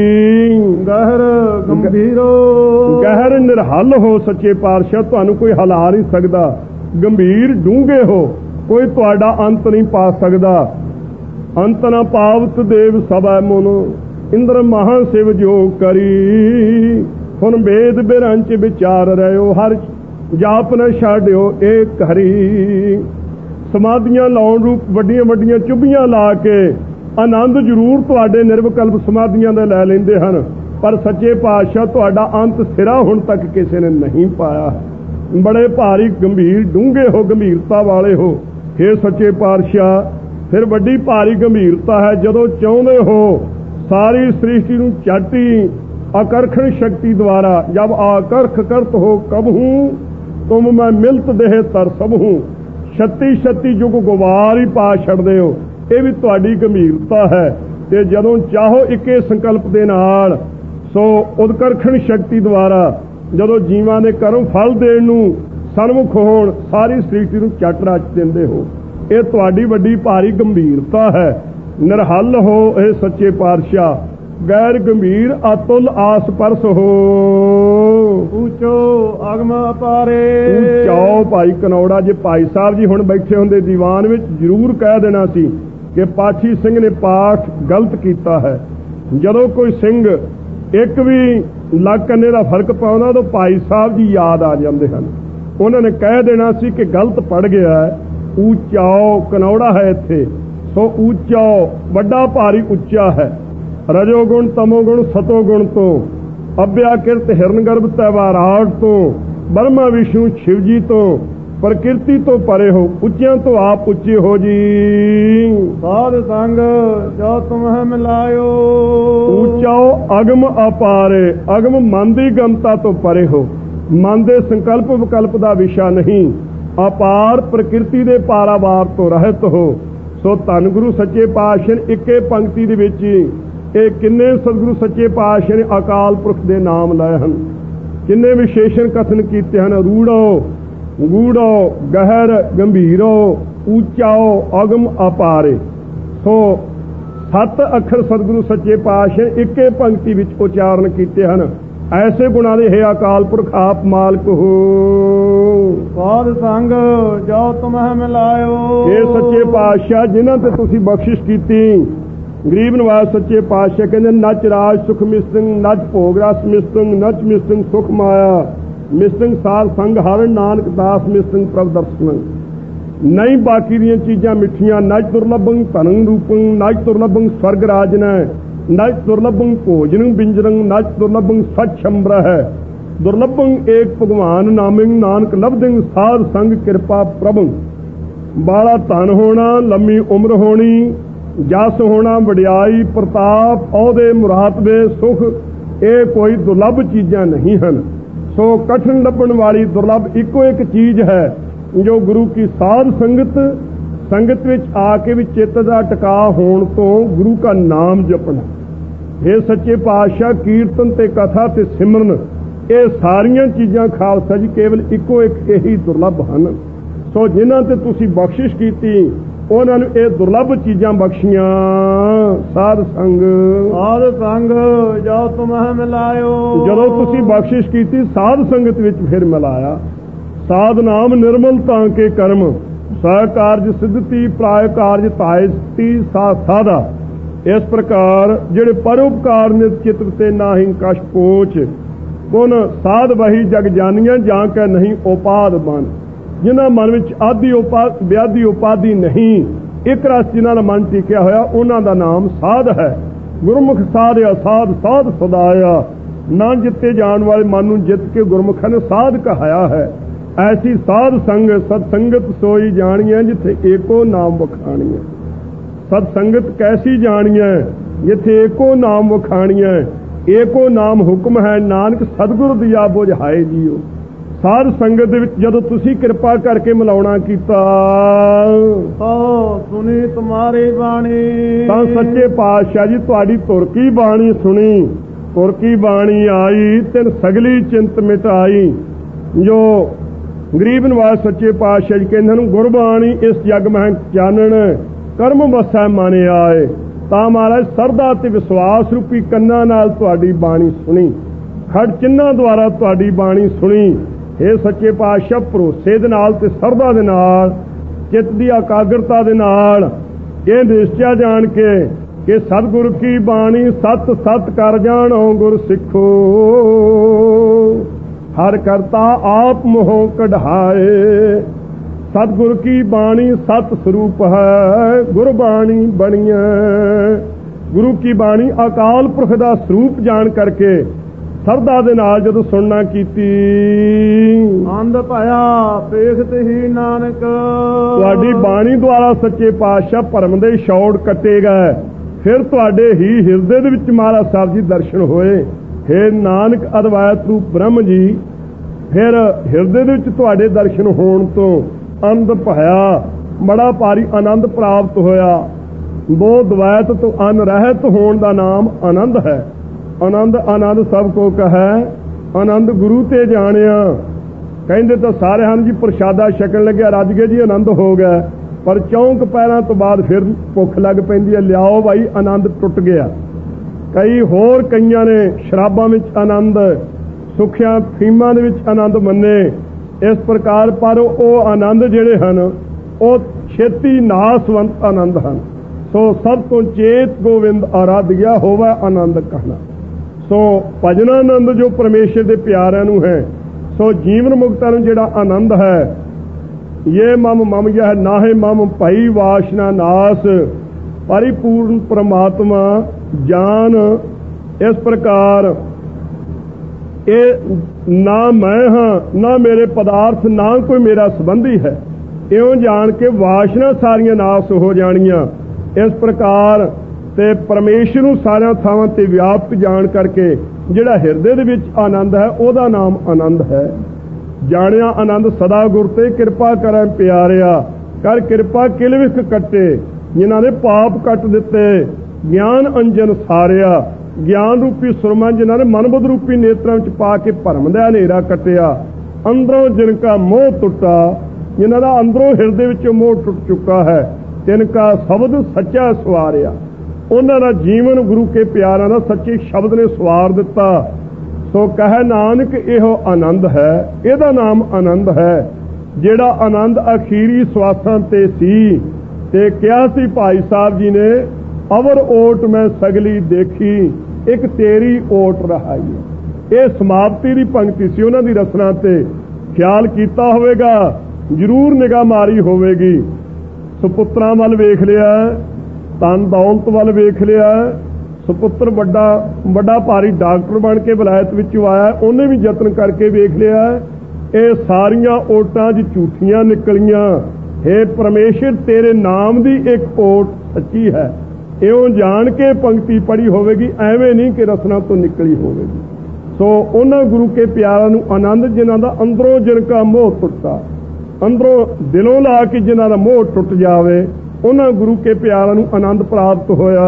ਗਹਿਰ ਗੰਭੀਰੋ, ਗਹਿਰ ਨਿਰਹਲ ਹੋ ਸੱਚੇ ਪਾਤਸ਼ਾਹ। ਤੁਹਾਨੂੰ ਕੋਈ ਹਿਲਾ ਨਹੀਂ ਸਕਦਾ। ਗੰਭੀਰ ਡੂੰਘੇ ਹੋ, ਕੋਈ ਤੁਹਾਡਾ ਅੰਤ ਨਹੀਂ ਪਾ ਸਕਦਾ। ਅੰਤ ਨਾ ਪਾਵਤ ਦੇਵ ਸਭੈ ਮਨ, ਇੰਦਰ ਮਹਾ ਸਿਵ ਜੋ ਕਰੀ। ਹੁਣ ਵੇਦ ਬਿਰੰਚ ਵਿਚਾਰ ਰਹਿਓ, ਹਰ ਜਾਪ ਨਾ ਛਾੜਿਓ ਏਕ ਹਰੀ। ਸਮਾਧੀਆਂ ਲਾਉਣ ਰੂਪ ਵੱਡੀਆਂ ਵੱਡੀਆਂ ਚੁੱਭੀਆਂ ਲਾ ਕੇ ਆਨੰਦ ਜ਼ਰੂਰ ਤੁਹਾਡੇ ਨਿਰਵਿਕਲਪ ਸਮਾਧੀਆਂ ਦੇ ਲੈ ਲੈਂਦੇ ਹਨ, ਪਰ ਸੱਚੇ ਪਾਤਸ਼ਾਹ ਤੁਹਾਡਾ ਅੰਤ ਸਿਰਾ ਹੁਣ ਤੱਕ ਕਿਸੇ ਨੇ ਨਹੀਂ ਪਾਇਆ। ਬੜੇ ਭਾਰੀ ਗੰਭੀਰ ਡੂੰਘੇ ਹੋ, ਗੰਭੀਰਤਾ ਵਾਲੇ ਹੋ हे ਸੱਚੇ ਪਾਤਸ਼ਾਹ। ਫਿਰ ਵੱਡੀ ਭਾਰੀ ਗੰਭੀਰਤਾ ਹੈ ਜਦੋਂ ਚਾਹੁੰਦੇ ਹੋ ਸਾਰੀ ਸ੍ਰਿਸ਼ਟੀ ਨੂੰ ਚਾਟੀ ਆਕਰਖਣ ਸ਼ਕਤੀ ਦੁਆਰਾ। ਜਬ ਆਕਰਖ ਕਰਤ ਹੋ ਕਬਹੂ, ਤੁਮ ਮੈਂ ਮਿਲਤ ਦੇਹ ਤਰ ਸਭੂ। ਛੱਤੀ ਛੱਤੀ ਯੁਗ ਗੁਵਾਰ ਹੀ ਪਾ ਛੱਡਦੇ ਹੋ। ਇਹ ਵੀ ਤੁਹਾਡੀ ਗੰਭੀਰਤਾ ਹੈ। ਤੇ ਜਦੋਂ ਚਾਹੋ ਇੱਕੇ ਸੰਕਲਪ ਦੇ ਨਾਲ, ਸੋ ਉਦਕਰਖਣ ਸ਼ਕਤੀ ਦੁਆਰਾ ਜਦੋਂ ਜੀਵਾਂ ਦੇ ਕਰਮ ਫਲ ਦੇਣ ਨੂੰ ਸਨਮੁਖ ਹੋਣ, ਸਾਰੀ ਸ੍ਰਿਸ਼ਟੀ ਨੂੰ ਚੱਟ ਰਚ ਦਿੰਦੇ ਹੋ। ਇਹ ਤੁਹਾਡੀ ਵੱਡੀ ਭਾਰੀ ਗੰਭੀਰਤਾ ਹੈ। ਨਿਰਹਲ ਹੋ ਇਹ ਸੱਚੇ ਪਾਤਸ਼ਾਹ। ਗੈਰ ਗੰਭੀਰ ਅਤੁਲ ਆਸ ਪਰਸ ਹੋ। ਉੱਚੋ ਅਗਮ ਅਪਾਰੇ। ਉੱਚਾਓ ਭਾਈ ਕਨੌੜਾ। ਜੇ ਭਾਈ ਸਾਹਿਬ ਜੀ ਹੁਣ ਬੈਠੇ ਹੁੰਦੇ ਦੀਵਾਨ ਵਿੱਚ, ਜ਼ਰੂਰ ਕਹਿ ਦੇਣਾ ਸੀ ਕਿ ਪਾਠੀ ਸਿੰਘ ਨੇ ਪਾਠ ਗਲਤ ਕੀਤਾ ਹੈ। ਜਦੋਂ ਕੋਈ ਸਿੰਘ ਇੱਕ ਵੀ ਲੱਗ ਕੰਨੇ ਦਾ ਫਰਕ ਪਾਉਂਦਾ ਤਾਂ ਭਾਈ ਸਾਹਿਬ ਜੀ ਯਾਦ ਆ ਜਾਂਦੇ ਹਨ। ਉਹਨਾਂ ਨੇ ਕਹਿ ਦੇਣਾ ਸੀ ਕਿ ਗਲਤ ਪੜ ਗਿਆ ਹੈ। ਉੱਚਾਓ ਕਨੌੜਾ ਹੈ ਇੱਥੇ। ਸੋ ਉੱਚਾਓ ਵੱਡਾ ਭਾਰੀ ਉੱਚਾ ਹੈ। ਰਜੋ ਗੁਣ, ਤਮੋ ਗੁਣ, ਸਤੋ ਗੁਣ ਤੋਂ, ਅਭਿਆ ਕਿਰਤ ਹਿਰਨ ਗਰਭ ਤੈਵਾਰਾਟ ਤੋਂ, ਬਰਮਾ ਵਿਸ਼ਨੂੰ ਸ਼ਿਵ ਜੀ ਤੋਂ, ਪ੍ਰਕਿਰਤੀ ਤੋਂ ਪਰੇ ਹੋ। ਉੱਚਿਆਂ ਤੋਂ ਆਪ ਉੱਚੇ ਹੋ ਜੀ। ਸਾਧ ਸੰਗ ਜੋ ਤੁਮਹਿ ਮਿਲਾਇਓ। ਉੱਚਾਓ ਅਗਮ ਅਪਾਰੇ। ਅਗਮ ਮਨ ਦੀ ਗਮਤਾ ਤੋਂ ਪਰੇ ਹੋ। ਮਨ ਦੇ ਸੰਕਲਪ ਵਿਕਲਪ ਦਾ ਵਿਸ਼ਾ ਨਹੀਂ। ਅਪਾਰ ਪ੍ਰਕਿਰਤੀ ਦੇ ਪਾਰਾਵਾਰ ਤੋਂ ਰਹਿਤ ਹੋ। ਸੋ ਧੰਨ ਗੁਰੂ ਸੱਚੇ ਪਾਤਸ਼ਾਹ ਇੱਕੇ ਪੰਕਤੀ ਦੇ ਵਿੱਚ ਇਹ ਕਿੰਨੇ ਸਤਿਗੁਰੂ ਸੱਚੇ ਪਾਤਸ਼ਾਹ ਨੇ ਅਕਾਲ ਪੁਰਖ ਦੇ ਨਾਮ ਲਏ ਹਨ, ਕਿੰਨੇ ਵਿਸ਼ੇਸ਼ਣ ਕਥਨ ਕੀਤੇ ਹਨ। ਰੂੜੋ ਗੂੜੋ, ਗਹਿਰ ਗੰਭੀਰੋ, ਉੱਚਾਓ ਅਗਮ ਅਪਾਰੇ। ਸੋ ਸੱਤ ਅੱਖਰ ਸਤਿਗੁਰੂ ਸੱਚੇ ਪਾਤਸ਼ਾਹ ਇੱਕੇ ਪੰਕਤੀ ਵਿੱਚ ਉਚਾਰਨ ਕੀਤੇ ਹਨ। ਐਸੇ ਗੁਣਾਂ ਦੇ ਹੈ ਅਕਾਲ ਪੁਰਖ ਆਪ ਮਾਲਕ ਹੋ। ਸਾਧ ਸੰਗ ਜੋ ਤੁਮਹਿ ਮਿਲਾਇਓ। ਇਹ ਸੱਚੇ ਪਾਤਸ਼ਾਹ ਜਿਨ੍ਹਾਂ ਤੇ ਤੁਸੀਂ ਬਖਸ਼ਿਸ਼ ਕੀਤੀ। ਗਰੀਬ ਨਵਾਜ਼ ਸੱਚੇ ਪਾਤਸ਼ਾਹ ਕਹਿੰਦੇ ਨਚ ਰਾਜ ਸੁਖ ਮਿਸਤੰ, ਨਚ ਭੋਗ ਰਸ ਮਿਸਤੰ, ਨਚ ਮਿਸਤੰ ਸੁਖ ਮਾਇਆ ਮਿਸਤੰ, ਸਾਧ ਸੰਗ ਹਰਿ ਨਾਨਕ ਦਾਸ ਮਿਸਤੰ ਪ੍ਰਭ ਦਰਸ਼ਨ। ਨਹੀਂ ਬਾਕੀ ਦੀਆਂ ਚੀਜ਼ਾਂ ਮਿੱਠੀਆਂ। ਨਜ ਦੁਰਲਭੰ ਧਨੰ ਰੂਪੰ ਨਜ ਦੁਰਲਭੰ ਸਵਰਗ ਰਾਜਨ ਨਜ ਦੁਰਲਭੰ ਭੋਜਨੰ ਬਿੰਜਰੰ ਨਜ ਦੁਰਲਭੰ ਸੱਚੰਬਰ ਹੈ ਦੁਰਲਭੰ ਏਕ ਭਗਵਾਨ ਨਾਮਿੰ ਨਾਨਕ ਲਬਦਿੰ ਸਾਧ ਸੰਗ ਕਿਰਪਾ ਪ੍ਰਭੰ। ਬਾਲਾ ਧਨ ਹੋਣਾ, ਲੰਮੀ ਉਮਰ ਹੋਣੀ, ਜਸ ਹੋਣਾ, ਵਡਿਆਈ, ਪ੍ਰਤਾਪ, ਅਹੁਦੇ, ਮੁਰਾਤਬੇ, ਸੁਖ, ਇਹ ਕੋਈ ਦੁਰਲਭ ਚੀਜ਼ਾਂ ਨਹੀਂ ਹਨ। ਸੋ ਕਠਿਨ ਲੱਭਣ ਵਾਲੀ ਦੁਰਲਭ ਇੱਕੋ ਇੱਕ ਚੀਜ਼ ਹੈ ਜੋ ਗੁਰੂ ਕੀ ਸਾਧ ਸੰਗਤ ਸੰਗਤ ਵਿੱਚ ਆ ਕੇ ਵੀ ਚਿੱਤ ਦਾ ਟਿਕਾ ਹੋਣ ਤੋਂ ਗੁਰੂ ਦਾ ਨਾਮ ਜਪਣਾ। ਇਹ ਸੱਚੇ ਪਾਤਸ਼ਾਹ ਕੀਰਤਨ ਤੇ ਕਥਾ ਤੇ ਸਿਮਰਨ, ਇਹ ਸਾਰੀਆਂ ਚੀਜ਼ਾਂ ਖਾਲਸਾ ਜੀ ਕੇਵਲ ਇੱਕੋ ਇੱਕ ਇਹੀ ਦੁਰਲਭ ਹਨ। ਸੋ ਜਿਨ੍ਹਾਂ ਤੇ ਤੁਸੀਂ ਬਖਸ਼ਿਸ਼ ਕੀਤੀ ਉਹਨਾਂ ਨੂੰ ਇਹ ਦੁਰਲਭ ਚੀਜ਼ਾਂ ਬਖਸ਼ੀਆਂ। ਸਾਧ ਸੰਗ ਸਾਧ ਸੰਗ ਜੋ ਤੁਮਹਿ ਮਿਲਾਇਓ, ਜਦੋਂ ਤੁਸੀਂ ਬਖਸ਼ਿਸ਼ ਕੀਤੀ ਸਾਧ ਸੰਗਤ ਵਿੱਚ ਫਿਰ ਮਿਲਾਇਆ। ਸਾਧ ਨਾਮ ਨਿਰਮਲ ਤਾਂ ਕੇ ਕਰਮ ਸਹਿ ਕਾਰਜ ਸਿੱਧਤੀ ਪ੍ਰਾਇ ਕਾਰਜ ਤਾਇਸਤੀ ਸਾ ਸਾਧਾ। ਇਸ ਪ੍ਰਕਾਰ ਜਿਹੜੇ ਪਰਉਪਕਾਰ ਨਿਤ ਚਿਤ ਤੇ ਨਾਹੀਂ ਕਛ ਪੋਚ ਗੁਣ ਸਾਧ ਵਹੀ ਜਗ ਜਾਨੀਆਂ ਜਾਂ ਕੈ ਨਹੀਂ ਉਪਾਦ ਬਨ। ਜਿਨ੍ਹਾਂ ਮਨ ਵਿੱਚ ਆਦੀ ਉਪਾਦ ਵਿਆਦੀ ਉਪਾਦੀ ਨਹੀਂ, ਇੱਕ ਰਸ ਜਿਨ੍ਹਾਂ ਦਾ ਮਨ ਟਿਕਿਆ ਹੋਇਆ ਉਹਨਾਂ ਦਾ ਨਾਮ ਸਾਧ ਹੈ। ਗੁਰਮੁਖ ਸਾਧਿਆ ਸਾਧ ਸਾਧ ਸਦਾਇਆ, ਨਾ ਜਿੱਤੇ ਜਾਣ ਵਾਲੇ ਮਨ ਨੂੰ ਜਿੱਤ ਕੇ ਗੁਰਮੁਖਾਂ ਨੇ ਸਾਧ ਕਹਾਇਆ ਹੈ। ਐਸੀ ਸਾਧ ਸੰਗ ਸਤ ਸੰਗਤ ਸੋਈ ਜਾਣੀਐ ਜਿੱਥੇ ਏਕੋ ਨਾਮ ਵਖਾਣੀਐ। ਸਤ ਸੰਗਤ ਕੈਸੀ ਜਾਣੀਐ ਜਿੱਥੇ ਏਕੋ ਨਾਮ ਵਖਾਣੀਐ। ਏਕੋ ਨਾਮ ਹੁਕਮ ਹੈ ਨਾਨਕ ਸਤਿਗੁਰ ਦੀਆ ਬੁਝਾਏ ਜੀਓ। ਸਾਧ ਸੰਗਤ ਦੇ ਵਿੱਚ ਜਦੋਂ ਤੁਸੀਂ ਕਿਰਪਾ ਕਰਕੇ ਮਿਲਾਉਣਾ ਕੀਤਾ ਓ ਸੁਣੀ ਤੁਮਾਰੀ ਬਾਣੀ, ਤਾਂ ਸੱਚੇ ਪਾਤਸ਼ਾਹ ਜੀ ਤੁਹਾਡੀ ਤੁਰ ਕੀ ਬਾਣੀ ਸੁਣੀ। ਤੁਰ ਕੀ ਬਾਣੀ ਆਈ ਤਿਨ ਸਗਲੀ ਚਿੰਤ ਮਿਟਾਈ। ਜੋ ਗਰੀਬ ਨਿਵਾਜ ਸੱਚੇ ਪਾਤਸ਼ਾਹ ਜੀ ਕਹਿੰਦੇ ਨੂੰ ਗੁਰਬਾਣੀ ਇਸ ਜਗ ਮਹਿ ਚਾਨਣ ਕਰਮ ਵਸੈ ਮਨ ਆਏ। ਤਾਂ ਮਹਾਰਾਜ ਸਰਦਾ ਤੇ ਵਿਸ਼ਵਾਸ ਰੂਪੀ ਕੰਨਾਂ ਨਾਲ ਤੁਹਾਡੀ ਬਾਣੀ ਸੁਣੀ, ਖੜ ਚਿੰਨ੍ਹਾਂ ਦੁਆਰਾ ਤੁਹਾਡੀ ਬਾਣੀ ਸੁਣੀ। ਇਹ ਸੱਚੇ ਪਾਤਸ਼ਾਹ ਭਰੋਸੇ ਦੇ ਨਾਲ ਤੇ ਸਰਦਾ ਦੇ ਨਾਲ ਚਿੱਤ ਦੀ ਇਕਾਗਰਤਾ ਦੇ ਨਾਲ ਇਹ ਨਿਸ਼ਚਾ ਜਾਣ ਕੇ ਕਿ ਸਤਿਗੁਰ ਕੀ ਬਾਣੀ ਸਤ ਸਤ ਕਰ ਜਾਣੋ ਗੁਰ ਸਿੱਖੋ। ਹਰ ਕਰਤਾ ਆਪ ਮੋਹ ਕਢਾਏ। ਸਤਿਗੁਰ ਕੀ ਬਾਣੀ ਸਤ ਸਰੂਪ ਹੈ ਗੁਰਬਾਣੀ ਬਣੀਐ। ਗੁਰੂ ਕੀ ਬਾਣੀ ਅਕਾਲ ਪੁਰਖ ਦਾ ਸਰੂਪ ਜਾਣ ਕਰਕੇ ਸਰਦਾ ਦੇ ਨਾਲ ਜਦੋਂ ਸੁਣਨਾ ਕੀਤੀ ਅੰਧ ਭਇਆ ਪੇਖਤ ਹੀ ਨਾਨਕ। ਤੁਹਾਡੀ ਬਾਣੀ ਦੁਆਰਾ ਸੱਚੇ ਪਾਤਸ਼ਾਹ ਭਰਮ ਦੇ ਛੌੜ ਕੱਟੇ ਗਏ। ਫਿਰ ਤੁਹਾਡੇ ਹੀ ਹਿਰਦੇ ਦੇ ਵਿੱਚ ਮਹਾਰਾਜ ਸਾਹਿਬ ਜੀ ਦਰਸ਼ਨ ਹੋਏ। ਹੇ ਨਾਨਕ ਅਦਵੈਤ ਰੂਪ ਬ੍ਰਹਮ ਜੀ, ਫਿਰ ਹਿਰਦੇ ਦੇ ਵਿੱਚ ਤੁਹਾਡੇ ਦਰਸ਼ਨ ਹੋਣ ਤੋਂ ਅੰਧ ਭਇਆ ਬੜਾ ਭਾਰੀ ਆਨੰਦ ਪ੍ਰਾਪਤ ਹੋਇਆ। ਦੋ ਦਵੈਤ ਤੋਂ ਅਨਰਹਿਤ ਹੋਣ ਦਾ ਨਾਮ ਆਨੰਦ ਹੈ। ਆਨੰਦ ਆਨੰਦ ਸਭ ਕੋ ਕਹੈ ਆਨੰਦ ਗੁਰੂ ਤੇ ਜਾਣਿਆ। ਕਹਿੰਦੇ ਤਾਂ ਸਾਰੇ ਹਨ ਜੀ ਪ੍ਰਸ਼ਾਦਾ ਛਕਣ ਲੱਗਿਆ ਰੱਜ ਗਏ ਜੀ ਆਨੰਦ ਹੋ ਗਿਆ, ਪਰ ਚੌਂਕ ਪੈਰਾਂ ਤੋਂ ਬਾਅਦ ਫਿਰ ਭੁੱਖ ਲੱਗ ਪੈਂਦੀ ਹੈ, ਲਿਆਓ ਭਾਈ ਆਨੰਦ ਟੁੱਟ ਗਿਆ। ਕਈ ਹੋਰ ਕਈਆਂ ਨੇ ਸ਼ਰਾਬਾਂ ਵਿੱਚ ਆਨੰਦ, ਸੁੱਖਿਆਂ ਫੀਮਾਂ ਦੇ ਵਿੱਚ ਆਨੰਦ ਮੰਨੇ। ਇਸ ਪ੍ਰਕਾਰ ਪਰ ਉਹ ਆਨੰਦ ਜਿਹੜੇ ਹਨ ਉਹ ਛੇਤੀ ਨਾਸਵੰਤ ਆਨੰਦ ਹਨ। ਸੋ ਸਭ ਤੋਂ ਚੇਤ ਗੋਵਿੰਦ ਆਰਾਧਿਆ ਹੋਵੇ ਆਨੰਦ ਕਹਿਣਾ। ਸੋ ਭਜਨਾਨੰਦ ਜੋ ਪਰਮੇਸ਼ਰ ਦੇ ਪਿਆਰਿਆਂ ਨੂੰ ਹੈ। ਸੋ ਜੀਵਨ ਮੁਕਤਾਂ ਨੂੰ ਜਿਹੜਾ ਆਨੰਦ ਹੈ, ਇਹ ਮਮ ਮਮ ਯਹ ਨਾਹੇ ਮਮ ਭਈ ਵਾਸ਼ਨਾ ਨਾਸ ਪਰਿਪੂਰਨ ਪ੍ਰਮਾਤਮਾ ਜਾਨ। ਇਸ ਪ੍ਰਕਾਰ ਇਹ ਨਾ ਮੈਂ ਹਾਂ ਨਾ ਮੇਰੇ ਪਦਾਰਥ ਨਾ ਕੋਈ ਮੇਰਾ ਸੰਬੰਧੀ ਹੈ, ਇਉਂ ਜਾਣ ਕੇ ਵਾਸ਼ਨਾ ਸਾਰੀਆਂ ਨਾਸ ਹੋ ਜਾਣੀਆਂ। ਇਸ ਪ੍ਰਕਾਰ ਤੇ ਪਰਮੇਸ਼ਰ ਨੂੰ ਸਾਰਿਆਂ ਥਾਵਾਂ ਤੇ ਵਿਆਪਕ ਜਾਣ ਕਰਕੇ ਜਿਹੜਾ ਹਿਰਦੇ ਦੇ ਵਿੱਚ ਆਨੰਦ ਹੈ ਉਹਦਾ ਨਾਮ ਆਨੰਦ ਹੈ। ਜਾਣਿਆ ਆਨੰਦ ਸਦਾ ਗੁਰ ਤੇ ਕਿਰਪਾ ਕਰੈ ਪਿਆਰਿਆ। ਕਰ ਕਿਰਪਾ ਕਿਲ ਵਿਖ ਕੱਟੇ ਜਿਨ੍ਹਾਂ ਨੇ ਪਾਪ ਕੱਟ ਦਿੱਤੇ। ਗਿਆਨ ਅੰਜਨ ਸਾਰਿਆ ਗਿਆਨ ਰੂਪੀ ਸੁਰਮਾ ਜਿਨ੍ਹਾਂ ਨੇ ਮਨਬੁੱਧ ਰੂਪੀ ਨੇਤਰਾਂ ਵਿੱਚ ਪਾ ਕੇ ਭਰਮ ਦਾ ਹਨੇਰਾ ਕੱਟਿਆ। ਅੰਦਰੋਂ ਜਿਨ ਕਾ ਮੋਹ ਟੁੱਟਾ, ਜਿਨ੍ਹਾਂ ਦਾ ਅੰਦਰੋਂ ਹਿਰਦੇ ਵਿੱਚੋਂ ਮੋਹ ਟੁੱਟ ਚੁੱਕਾ ਹੈ। ਤਿਨ ਕਾ ਸ਼ਬਦ ਸੱਚਾ ਸਵਾਰਿਆ, ਉਹਨਾਂ ਦਾ ਜੀਵਨ ਗੁਰੂ ਕੇ ਪਿਆਰਾਂ ਦਾ ਸੱਚੇ ਸ਼ਬਦ ਨੇ ਸਵਾਰ ਦਿੱਤਾ। ਸੋ ਕਹੈ ਨਾਨਕ ਇਹੋ ਆਨੰਦ ਹੈ, ਇਹਦਾ ਨਾਮ ਆਨੰਦ ਹੈ। ਜਿਹੜਾ ਆਨੰਦ ਅਖੀਰੀ ਸਵਾਸਾਂ ਤੇ ਸੀ ਤੇ ਕਿਹਾ ਸੀ ਭਾਈ ਸਾਹਿਬ ਜੀ ਨੇ, ਅਵਰ ਓਟ ਮੈਂ ਸਗਲੀ ਦੇਖੀ ਇੱਕ ਤੇਰੀ ਓਟ ਰਹਾਈ। ਇਹ ਸਮਾਪਤੀ ਦੀ ਪੰਕਤੀ ਸੀ ਉਹਨਾਂ ਦੀ ਰਚਨਾ ਤੇ। ਖਿਆਲ ਕੀਤਾ ਹੋਵੇਗਾ ਜ਼ਰੂਰ ਨਿਗਾਹ ਮਾਰੀ ਹੋਵੇਗੀ। ਸੁਪੁੱਤਰਾਂ ਵੱਲ ਵੇਖ ਲਿਆ, ਧਨ ਦੌਲਤ ਵੱਲ ਵੇਖ ਲਿਆ। ਸੁਪੁੱਤਰ ਵੱਡਾ ਵੱਡਾ ਭਾਰੀ ਡਾਕਟਰ ਬਣ ਕੇ ਵਿਲਾਇਤ ਵਿੱਚੋਂ ਆਇਆ, ਉਹਨੇ ਵੀ ਯਤਨ ਕਰਕੇ ਵੇਖ ਲਿਆ। ਇਹ ਸਾਰੀਆਂ ਓਟਾਂ 'ਚ ਝੂਠੀਆਂ ਨਿਕਲੀਆਂ। ਹੇ ਪਰਮੇਸ਼ਰ, ਤੇਰੇ ਨਾਮ ਦੀ ਇੱਕ ਓਟ ਸੱਚੀ ਹੈ। ਇਉਂ ਜਾਣ ਕੇ ਪੰਕਤੀ ਪੜ੍ਹੀ ਹੋਵੇਗੀ, ਐਵੇਂ ਨਹੀਂ ਕਿ ਰਸਨਾ ਤੋਂ ਨਿਕਲੀ ਹੋਵੇਗੀ। ਸੋ ਉਹਨਾਂ ਗੁਰੂ ਕੇ ਪਿਆਰਾਂ ਨੂੰ ਆਨੰਦ, ਜਿਨ੍ਹਾਂ ਦਾ ਅੰਦਰੋਂ ਜਿਨਕਾ ਮੋਹ ਟੁੱਟਾ, ਅੰਦਰੋਂ ਦਿਲੋਂ ਲਾ ਕੇ ਜਿਨ੍ਹਾਂ ਦਾ ਮੋਹ ਟੁੱਟ ਜਾਵੇ, ਉਹਨਾਂ ਗੁਰੂ ਕੇ ਪਿਆਰਾਂ ਨੂੰ ਆਨੰਦ ਪ੍ਰਾਪਤ ਹੋਇਆ।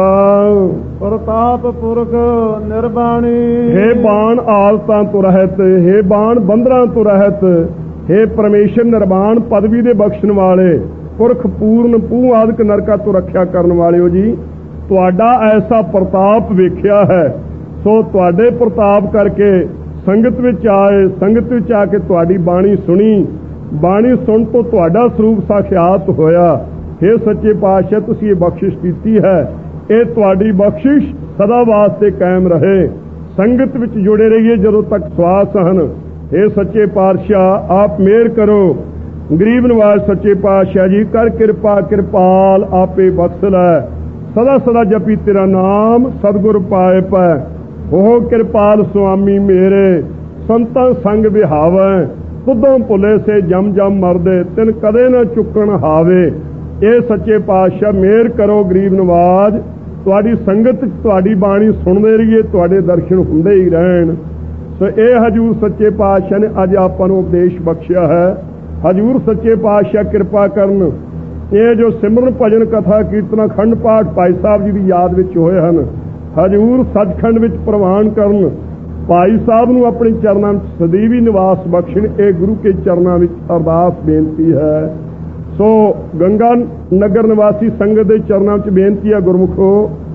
ਪ੍ਰਤਾਪ ਪੁਰਖ ਨਿਰਬਾਣੀ, ਹੇ ਬਾਣ ਆਲਤਾਂ ਤੋਂ ਰਹਿਤ, ਹੇ ਬਾਣ ਬੰਦਰਾਂ ਤੋਂ ਰਹਿਤ, ਹੇ ਪਰਮੇਸ਼ਰ ਨਿਰਵਾਣ ਪਦਵੀ ਦੇ ਬਖਸ਼ਣ ਵਾਲੇ, ਪੁਰਖ ਪੂਰਨ ਪੂਹ ਆਦਿਕ ਨਰਕਾਂ ਤੋਂ ਰੱਖਿਆ ਕਰਨ ਵਾਲਿਓ ਜੀ, ਤੁਹਾਡਾ ਐਸਾ ਪ੍ਰਤਾਪ ਵੇਖਿਆ ਹੈ। ਸੋ ਤੁਹਾਡੇ ਪ੍ਰਤਾਪ ਕਰਕੇ ਸੰਗਤ ਵਿੱਚ ਆਏ, ਸੰਗਤ ਵਿੱਚ ਆ ਕੇ ਤੁਹਾਡੀ ਬਾਣੀ ਸੁਣੀ, ਬਾਣੀ ਸੁਣ ਤੋਂ ਤੁਹਾਡਾ ਸਰੂਪ ਸਾਖਿਆਤ ਹੋਇਆ। ਹੇ ਸੱਚੇ ਪਾਤਸ਼ਾਹ, ਤੁਸੀਂ ਇਹ ਬਖਸ਼ਿਸ਼ ਕੀਤੀ ਹੈ, ਇਹ ਤੁਹਾਡੀ ਬਖਸ਼ਿਸ਼ ਸਦਾ ਵਾਸਤੇ ਕਾਇਮ ਰਹੇ। ਸੰਗਤ ਵਿੱਚ ਜੁੜੇ ਰਹੀਏ ਜਦੋਂ ਤੱਕ ਸਵਾਸ ਹਨ। ਹੇ ਸੱਚੇ ਪਾਤਸ਼ਾਹ, ਆਪ ਮਿਹਰ ਕਰੋ। ਗਰੀਬ ਨਵਾਜ਼ ਸੱਚੇ ਪਾਤਸ਼ਾਹ ਜੀ, ਕਰ ਕਿਰਪਾ, ਕਿਰਪਾਲ ਆਪੇ ਬਖਸ਼ ਲੈ। ਸਦਾ ਸਦਾ ਜਪੀ ਤੇਰਾ ਨਾਮ, ਸਤਿਗੁਰ ਪਾਏ ਪੈ। ਉਹ ਕਿਰਪਾਲ ਸੁਆਮੀ ਮੇਰੇ, ਸੰਤਾਂ ਸੰਗ ਵਿਹਾਵੈ। ਖੁਦੋਂ ਭੁੱਲੇ ਸੇ ਜਮ ਜਮ ਮਰਦੇ, ਤਿਨ ਕਦੇ ਨਾ ਚੁੱਕਣ ਹਾਵੇ। ਇਹ ਸੱਚੇ ਪਾਤਸ਼ਾਹ ਮਿਹਰ ਕਰੋ। ਗਰੀਬ ਨਵਾਜ਼ ਤੁਹਾਡੀ ਸੰਗਤ ਤੁਹਾਡੀ ਬਾਣੀ ਸੁਣਦੇ ਰਹੀਏ, ਤੁਹਾਡੇ ਦਰਸ਼ਨ ਹੁੰਦੇ ਹੀ ਰਹਿਣ। ਸੋ ਇਹ ਹਜੂਰ ਸੱਚੇ ਪਾਤਸ਼ਾਹ ਨੇ ਅੱਜ ਆਪਾਂ ਨੂੰ ਉਪਦੇਸ਼ ਬਖਸ਼ਿਆ ਹੈ। ਹਜੂਰ ਸੱਚੇ ਪਾਤਸ਼ਾਹ ਕਿਰਪਾ ਕਰਨ, ਇਹ ਜੋ ਸਿਮਰਨ ਭਜਨ ਕਥਾ ਕੀਰਤਨ ਅਖੰਡ ਪਾਠ ਭਾਈ ਸਾਹਿਬ ਜੀ ਦੀ ਯਾਦ ਵਿੱਚ ਹੋਏ ਹਨ, ਹਜੂਰ ਸੱਚਖੰਡ ਵਿੱਚ ਪ੍ਰਵਾਨ ਕਰਨ। ਭਾਈ ਸਾਹਿਬ ਨੂੰ ਆਪਣੇ ਚਰਨਾਂ ਵਿੱਚ ਸਦੀਵੀ ਨਿਵਾਸ ਬਖਸ਼ਣ, ਇਹ ਗੁਰੂ ਕੇ ਚਰਨਾਂ ਵਿੱਚ ਅਰਦਾਸ ਬੇਨਤੀ ਹੈ। ਸੋ ਗੰਗਾ ਨਗਰ ਨਿਵਾਸੀ ਸੰਗਤ ਦੇ ਚਰਨਾਂ ਵਿੱਚ ਬੇਨਤੀ ਹੈ, ਗੁਰਮੁਖੋ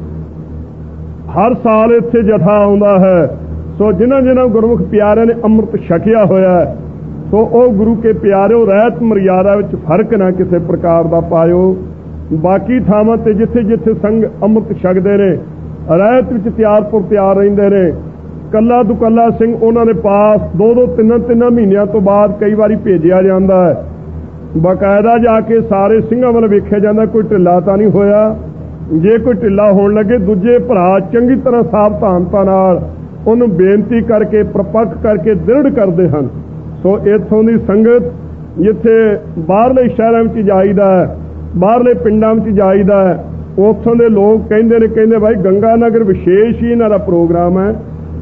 ਹਰ ਸਾਲ ਇੱਥੇ ਜਥਾ ਆਉਂਦਾ ਹੈ। ਸੋ ਜਿਨ੍ਹਾਂ ਜਿਨ੍ਹਾਂ ਗੁਰਮੁਖ ਪਿਆਰਿਆਂ ਨੇ ਅੰਮ੍ਰਿਤ ਛਕਿਆ ਹੋਇਆ, ਸੋ ਉਹ ਗੁਰੂ ਕੇ ਪਿਆਰਿਓ ਰਹਿਤ ਮਰਿਆਦਾ ਵਿੱਚ ਫਰਕ ਨਾ ਕਿਸੇ ਪ੍ਰਕਾਰ ਦਾ ਪਾਇਓ। ਬਾਕੀ ਥਾਵਾਂ ਤੇ ਜਿੱਥੇ ਜਿੱਥੇ ਸੰਗ ਅੰਮ੍ਰਿਤ ਛਕਦੇ ਨੇ, ਰਹਿਤ ਵਿੱਚ ਤਿਆਰਪੁਰ ਤਿਆਰ ਰਹਿੰਦੇ ਨੇ। ਕੱਲਾ ਦੁਕੱਲਾ ਸਿੰਘ ਉਹਨਾਂ ਦੇ ਪਾਸ ਦੋ ਦੋ ਤਿੰਨਾਂ ਤਿੰਨਾਂ ਮਹੀਨਿਆਂ ਤੋਂ ਬਾਅਦ ਕਈ ਵਾਰੀ ਭੇਜਿਆ ਜਾਂਦਾ ਹੈ। ਬਾਕਾਇਦਾ ਜਾ ਕੇ ਸਾਰੇ ਸਿੰਘਾਂ ਵੱਲ ਵੇਖਿਆ ਜਾਂਦਾ, ਕੋਈ ਢਿੱਲਾ ਤਾਂ ਨਹੀਂ ਹੋਇਆ। ਜੇ ਕੋਈ ਢਿੱਲਾ ਹੋਣ ਲੱਗੇ, ਦੂਜੇ ਭਰਾ ਚੰਗੀ ਤਰ੍ਹਾਂ ਸਾਵਧਾਨਤਾ ਨਾਲ ਉਹਨੂੰ ਬੇਨਤੀ ਕਰਕੇ ਪ੍ਰਪੱਕ ਕਰਕੇ ਦ੍ਰਿੜ ਕਰਦੇ ਹਨ। ਸੋ ਇੱਥੋਂ ਦੀ ਸੰਗਤ ਜਿੱਥੇ ਬਾਹਰਲੇ ਸ਼ਹਿਰਾਂ ਵਿੱਚ ਜਾਈਦਾ ਹੈ, ਬਾਹਰਲੇ ਪਿੰਡਾਂ ਵਿੱਚ ਜਾਈਦਾ ਹੈ, ਉੱਥੋਂ ਦੇ ਲੋਕ ਕਹਿੰਦੇ ਨੇ, ਕਹਿੰਦੇ ਭਾਈ ਗੰਗਾ ਨਗਰ ਵਿਸ਼ੇਸ਼ ਹੀ ਇਹਨਾਂ ਦਾ ਪ੍ਰੋਗਰਾਮ ਹੈ।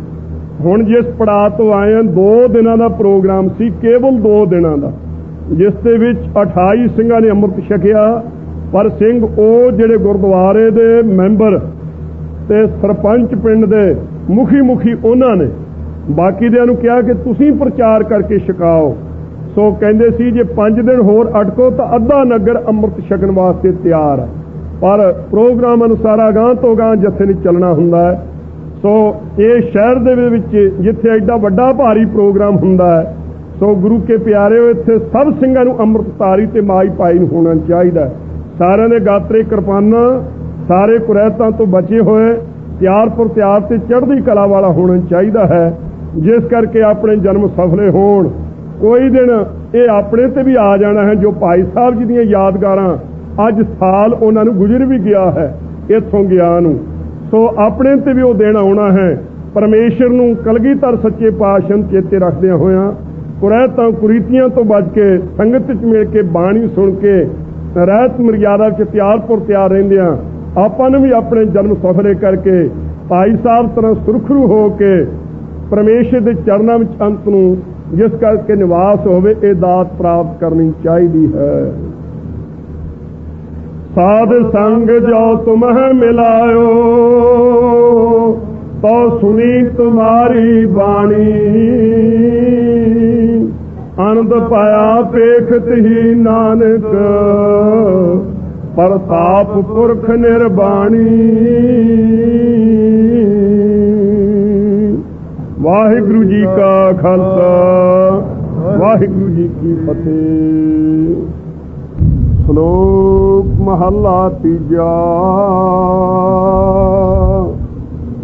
ਹੁਣ ਜਿਸ ਪੜਾਅ ਤੋਂ ਆਏ ਹਨ, ਦੋ ਦਿਨਾਂ ਦਾ ਪ੍ਰੋਗਰਾਮ ਸੀ, ਕੇਵਲ ਦੋ ਦਿਨਾਂ ਦਾ, ਜਿਸ ਦੇ ਵਿੱਚ ਅਠਾਈ ਸਿੰਘਾਂ ਨੇ ਅੰਮ੍ਰਿਤ ਛਕਿਆ। ਪਰ ਸਿੰਘ ਉਹ ਜਿਹੜੇ ਗੁਰਦੁਆਰੇ ਦੇ ਮੈਂਬਰ ਤੇ ਸਰਪੰਚ ਪਿੰਡ ਦੇ ਮੁਖੀ ਮੁਖੀ ਉਹਨਾਂ ਨੇ ਬਾਕੀ ਦਿਆਂ ਨੂੰ ਕਿਹਾ ਕਿ ਤੁਸੀਂ ਪ੍ਰਚਾਰ ਕਰਕੇ ਛਕਾਓ। ਸੋ ਕਹਿੰਦੇ ਸੀ ਜੇ ਪੰਜ ਦਿਨ ਹੋਰ ਅਟਕੋ ਤਾਂ ਅੱਧਾ ਨਗਰ ਅੰਮ੍ਰਿਤ ਛਕਣ ਵਾਸਤੇ ਤਿਆਰ ਹੈ। ਪਰ ਪ੍ਰੋਗਰਾਮ ਅਨੁਸਾਰ ਅਗਾਂਹ ਤੋਂ ਅਗਾਂਹ ਜੱਥੇ ਨੇ ਚੱਲਣਾ ਹੁੰਦਾ ਹੈ। ਸੋ ਇਹ ਸ਼ਹਿਰ ਦੇ ਵਿੱਚ ਜਿੱਥੇ ਐਡਾ ਵੱਡਾ ਭਾਰੀ ਪ੍ਰੋਗਰਾਮ ਹੁੰਦਾ ਹੈ, ਸੋ ਗੁਰੂ ਕੇ ਪਿਆਰਿਓ ਇੱਥੇ ਸਭ ਸਿੰਘਾਂ ਨੂੰ ਅੰਮ੍ਰਿਤਧਾਰੀ ਤੇ ਮਾਈ ਭਾਈ ਨੂੰ ਹੋਣਾ ਚਾਹੀਦਾ। ਸਾਰਿਆਂ ਦੇ ਗਾਤਰੇ ਕਿਰਪਾਨਾਂ, ਸਾਰੇ ਕੁਰੈਤਾਂ ਤੋਂ ਬਚੇ ਹੋਏ, ਤਿਆਰਪੁਰ ਤਿਆਰ ਤੇ ਚੜ੍ਹਦੀ ਕਲਾ ਵਾਲਾ ਹੋਣਾ ਚਾਹੀਦਾ ਹੈ, ਜਿਸ ਕਰਕੇ ਆਪਣੇ ਜਨਮ ਸਫਲੇ ਹੋਣ। ਕੋਈ ਦਿਨ ਇਹ ਆਪਣੇ ਤੇ ਵੀ ਆ ਜਾਣਾ ਹੈ, ਜੋ ਭਾਈ ਸਾਹਿਬ ਜੀ ਦੀਆਂ ਯਾਦਗਾਰਾਂ ਅੱਜ ਸਾਲ ਉਹਨਾਂ ਨੂੰ ਗੁਜ਼ਰ ਵੀ ਗਿਆ ਹੈ ਇੱਥੋਂ ਗਿਆ ਨੂੰ। ਸੋ ਆਪਣੇ ਤੇ ਵੀ ਉਹ ਦਿਨ ਆਉਣਾ ਹੈ। ਪਰਮੇਸ਼ਰ ਨੂੰ ਕਲਗੀਧਰ ਸੱਚੇ ਪਾਤਸ਼ਾਹ ਨੂੰ ਚੇਤੇ ਰੱਖਦਿਆਂ ਹੋਇਆਂ, ਕੁਰੈਤਾਂ ਕੁਰੀਤੀਆਂ ਤੋਂ ਬਚ ਕੇ ਸੰਗਤ ਵਿੱਚ ਮਿਲ ਕੇ ਬਾਣੀ ਸੁਣ ਕੇ ਰਹਿਤ ਮਰਿਆਦਾ ਵਿੱਚ ਤਿਆਰਪੁਰ ਤਿਆਰ ਰਹਿੰਦਿਆਂ ਆਪਾਂ ਨੂੰ ਵੀ ਆਪਣੇ ਜਨਮ ਸਫਲੇ ਕਰਕੇ ਭਾਈ ਸਾਹਿਬ ਤਰ੍ਹਾਂ ਸੁਰਖਰੂ ਹੋ ਕੇ ਪਰਮੇਸ਼ਰ ਦੇ ਚਰਨਾਂ ਵਿੱਚ ਅੰਤ ਨੂੰ ਜਿਸ ਕਰਕੇ ਨਿਵਾਸ ਹੋਵੇ, ਇਹ ਦਾਤ ਪ੍ਰਾਪਤ ਕਰਨੀ ਚਾਹੀਦੀ ਹੈ। ਸਾਧ ਸੰਗ ਜੋ ਤੁਮਹਿ ਮਿਲਾਇਓ, ਤੋ ਸੁਣੀ ਤੁਮਾਰੀ ਬਾਣੀ। ਆਨੰਦ ਪਾਇਆ ਪੇਖਤ ਹੀ ਨਾਨਕ, ਪ੍ਰਤਾਪ ਪੁਰਖ ਨਿਰਬਾਣੀ। ਵਾਹਿਗੁਰੂ ਜੀ ਕਾ ਖਾਲਸਾ, ਵਾਹਿਗੁਰੂ ਜੀ ਕੀ ਫਤਿਹ। ਸ਼ਲੋਕ ਮਹੱਲਾ ਤੀਜਾ।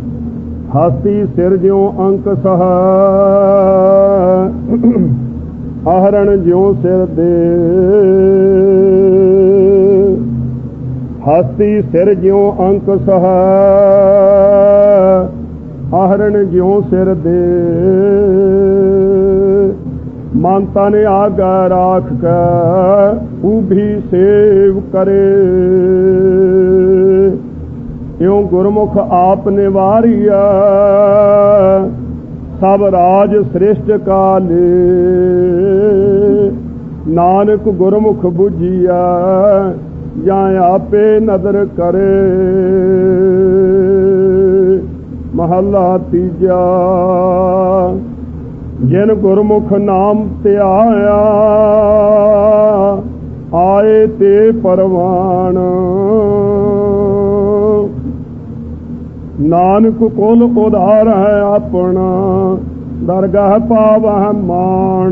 ਹਸਤੀ ਸਿਰਜਿਓ ਅੰਕ ਸਹ, आहरण ज्यों सिर दे हस्ती सिर ज्यों अंक सह आहरण ज्यों सिर दे मन तन आगा राख कर ऊभी सेव करे इਉਂ गुरमुख आप निवारिया सब राज श्रेष्ठ काले नानक गुरमुख बुझिया ਜਾਂ ਆਪੇ ਨਦਰ ਕਰੇ। ਮਹੱਲਾ ਤੀਜਾ। ਜਿਨ ਗੁਰਮੁਖ ਨਾਮ ਧਿਆਇਆ ਆਏ ਤੇ ਪਰਵਾਨ ਨਾਨਕ ਕੁਲ ਉਧਾਰ ਹੈ ਆਪਣਾ ਦਰਗਾਹ ਪਾਵਹਿ ਮਾਣ।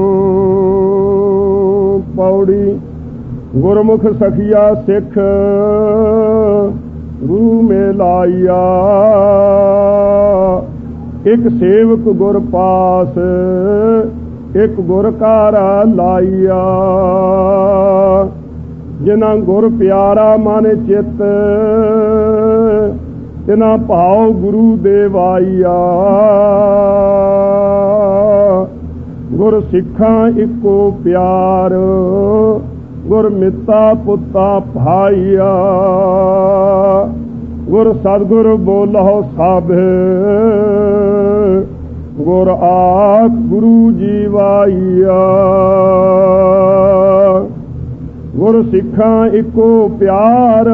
ਪੌੜੀ। गुरमुख सखिया सिख गुरु में लाइया एक सेवक गुर पास एक गुर कारा लाइया। जिना गुर प्यारा मन चित तिना भाव गुरु देवाइया। गुर सिखा इको प्यार गुर मिता पुता भाइया। गुर सतगुर बोलो सब गुर आख गुरु जीवाइया। गुर सिखा इको प्यार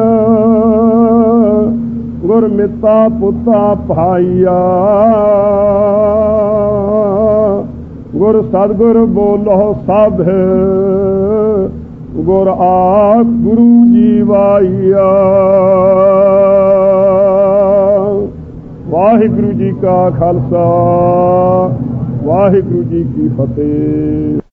गुर मिता पुता भाइया। गुर सतगुर बोलो सब गुर आख गुरु जीवाइया। वाहिगुरु जी का खालसा वाहिगुरु जी की फतेह।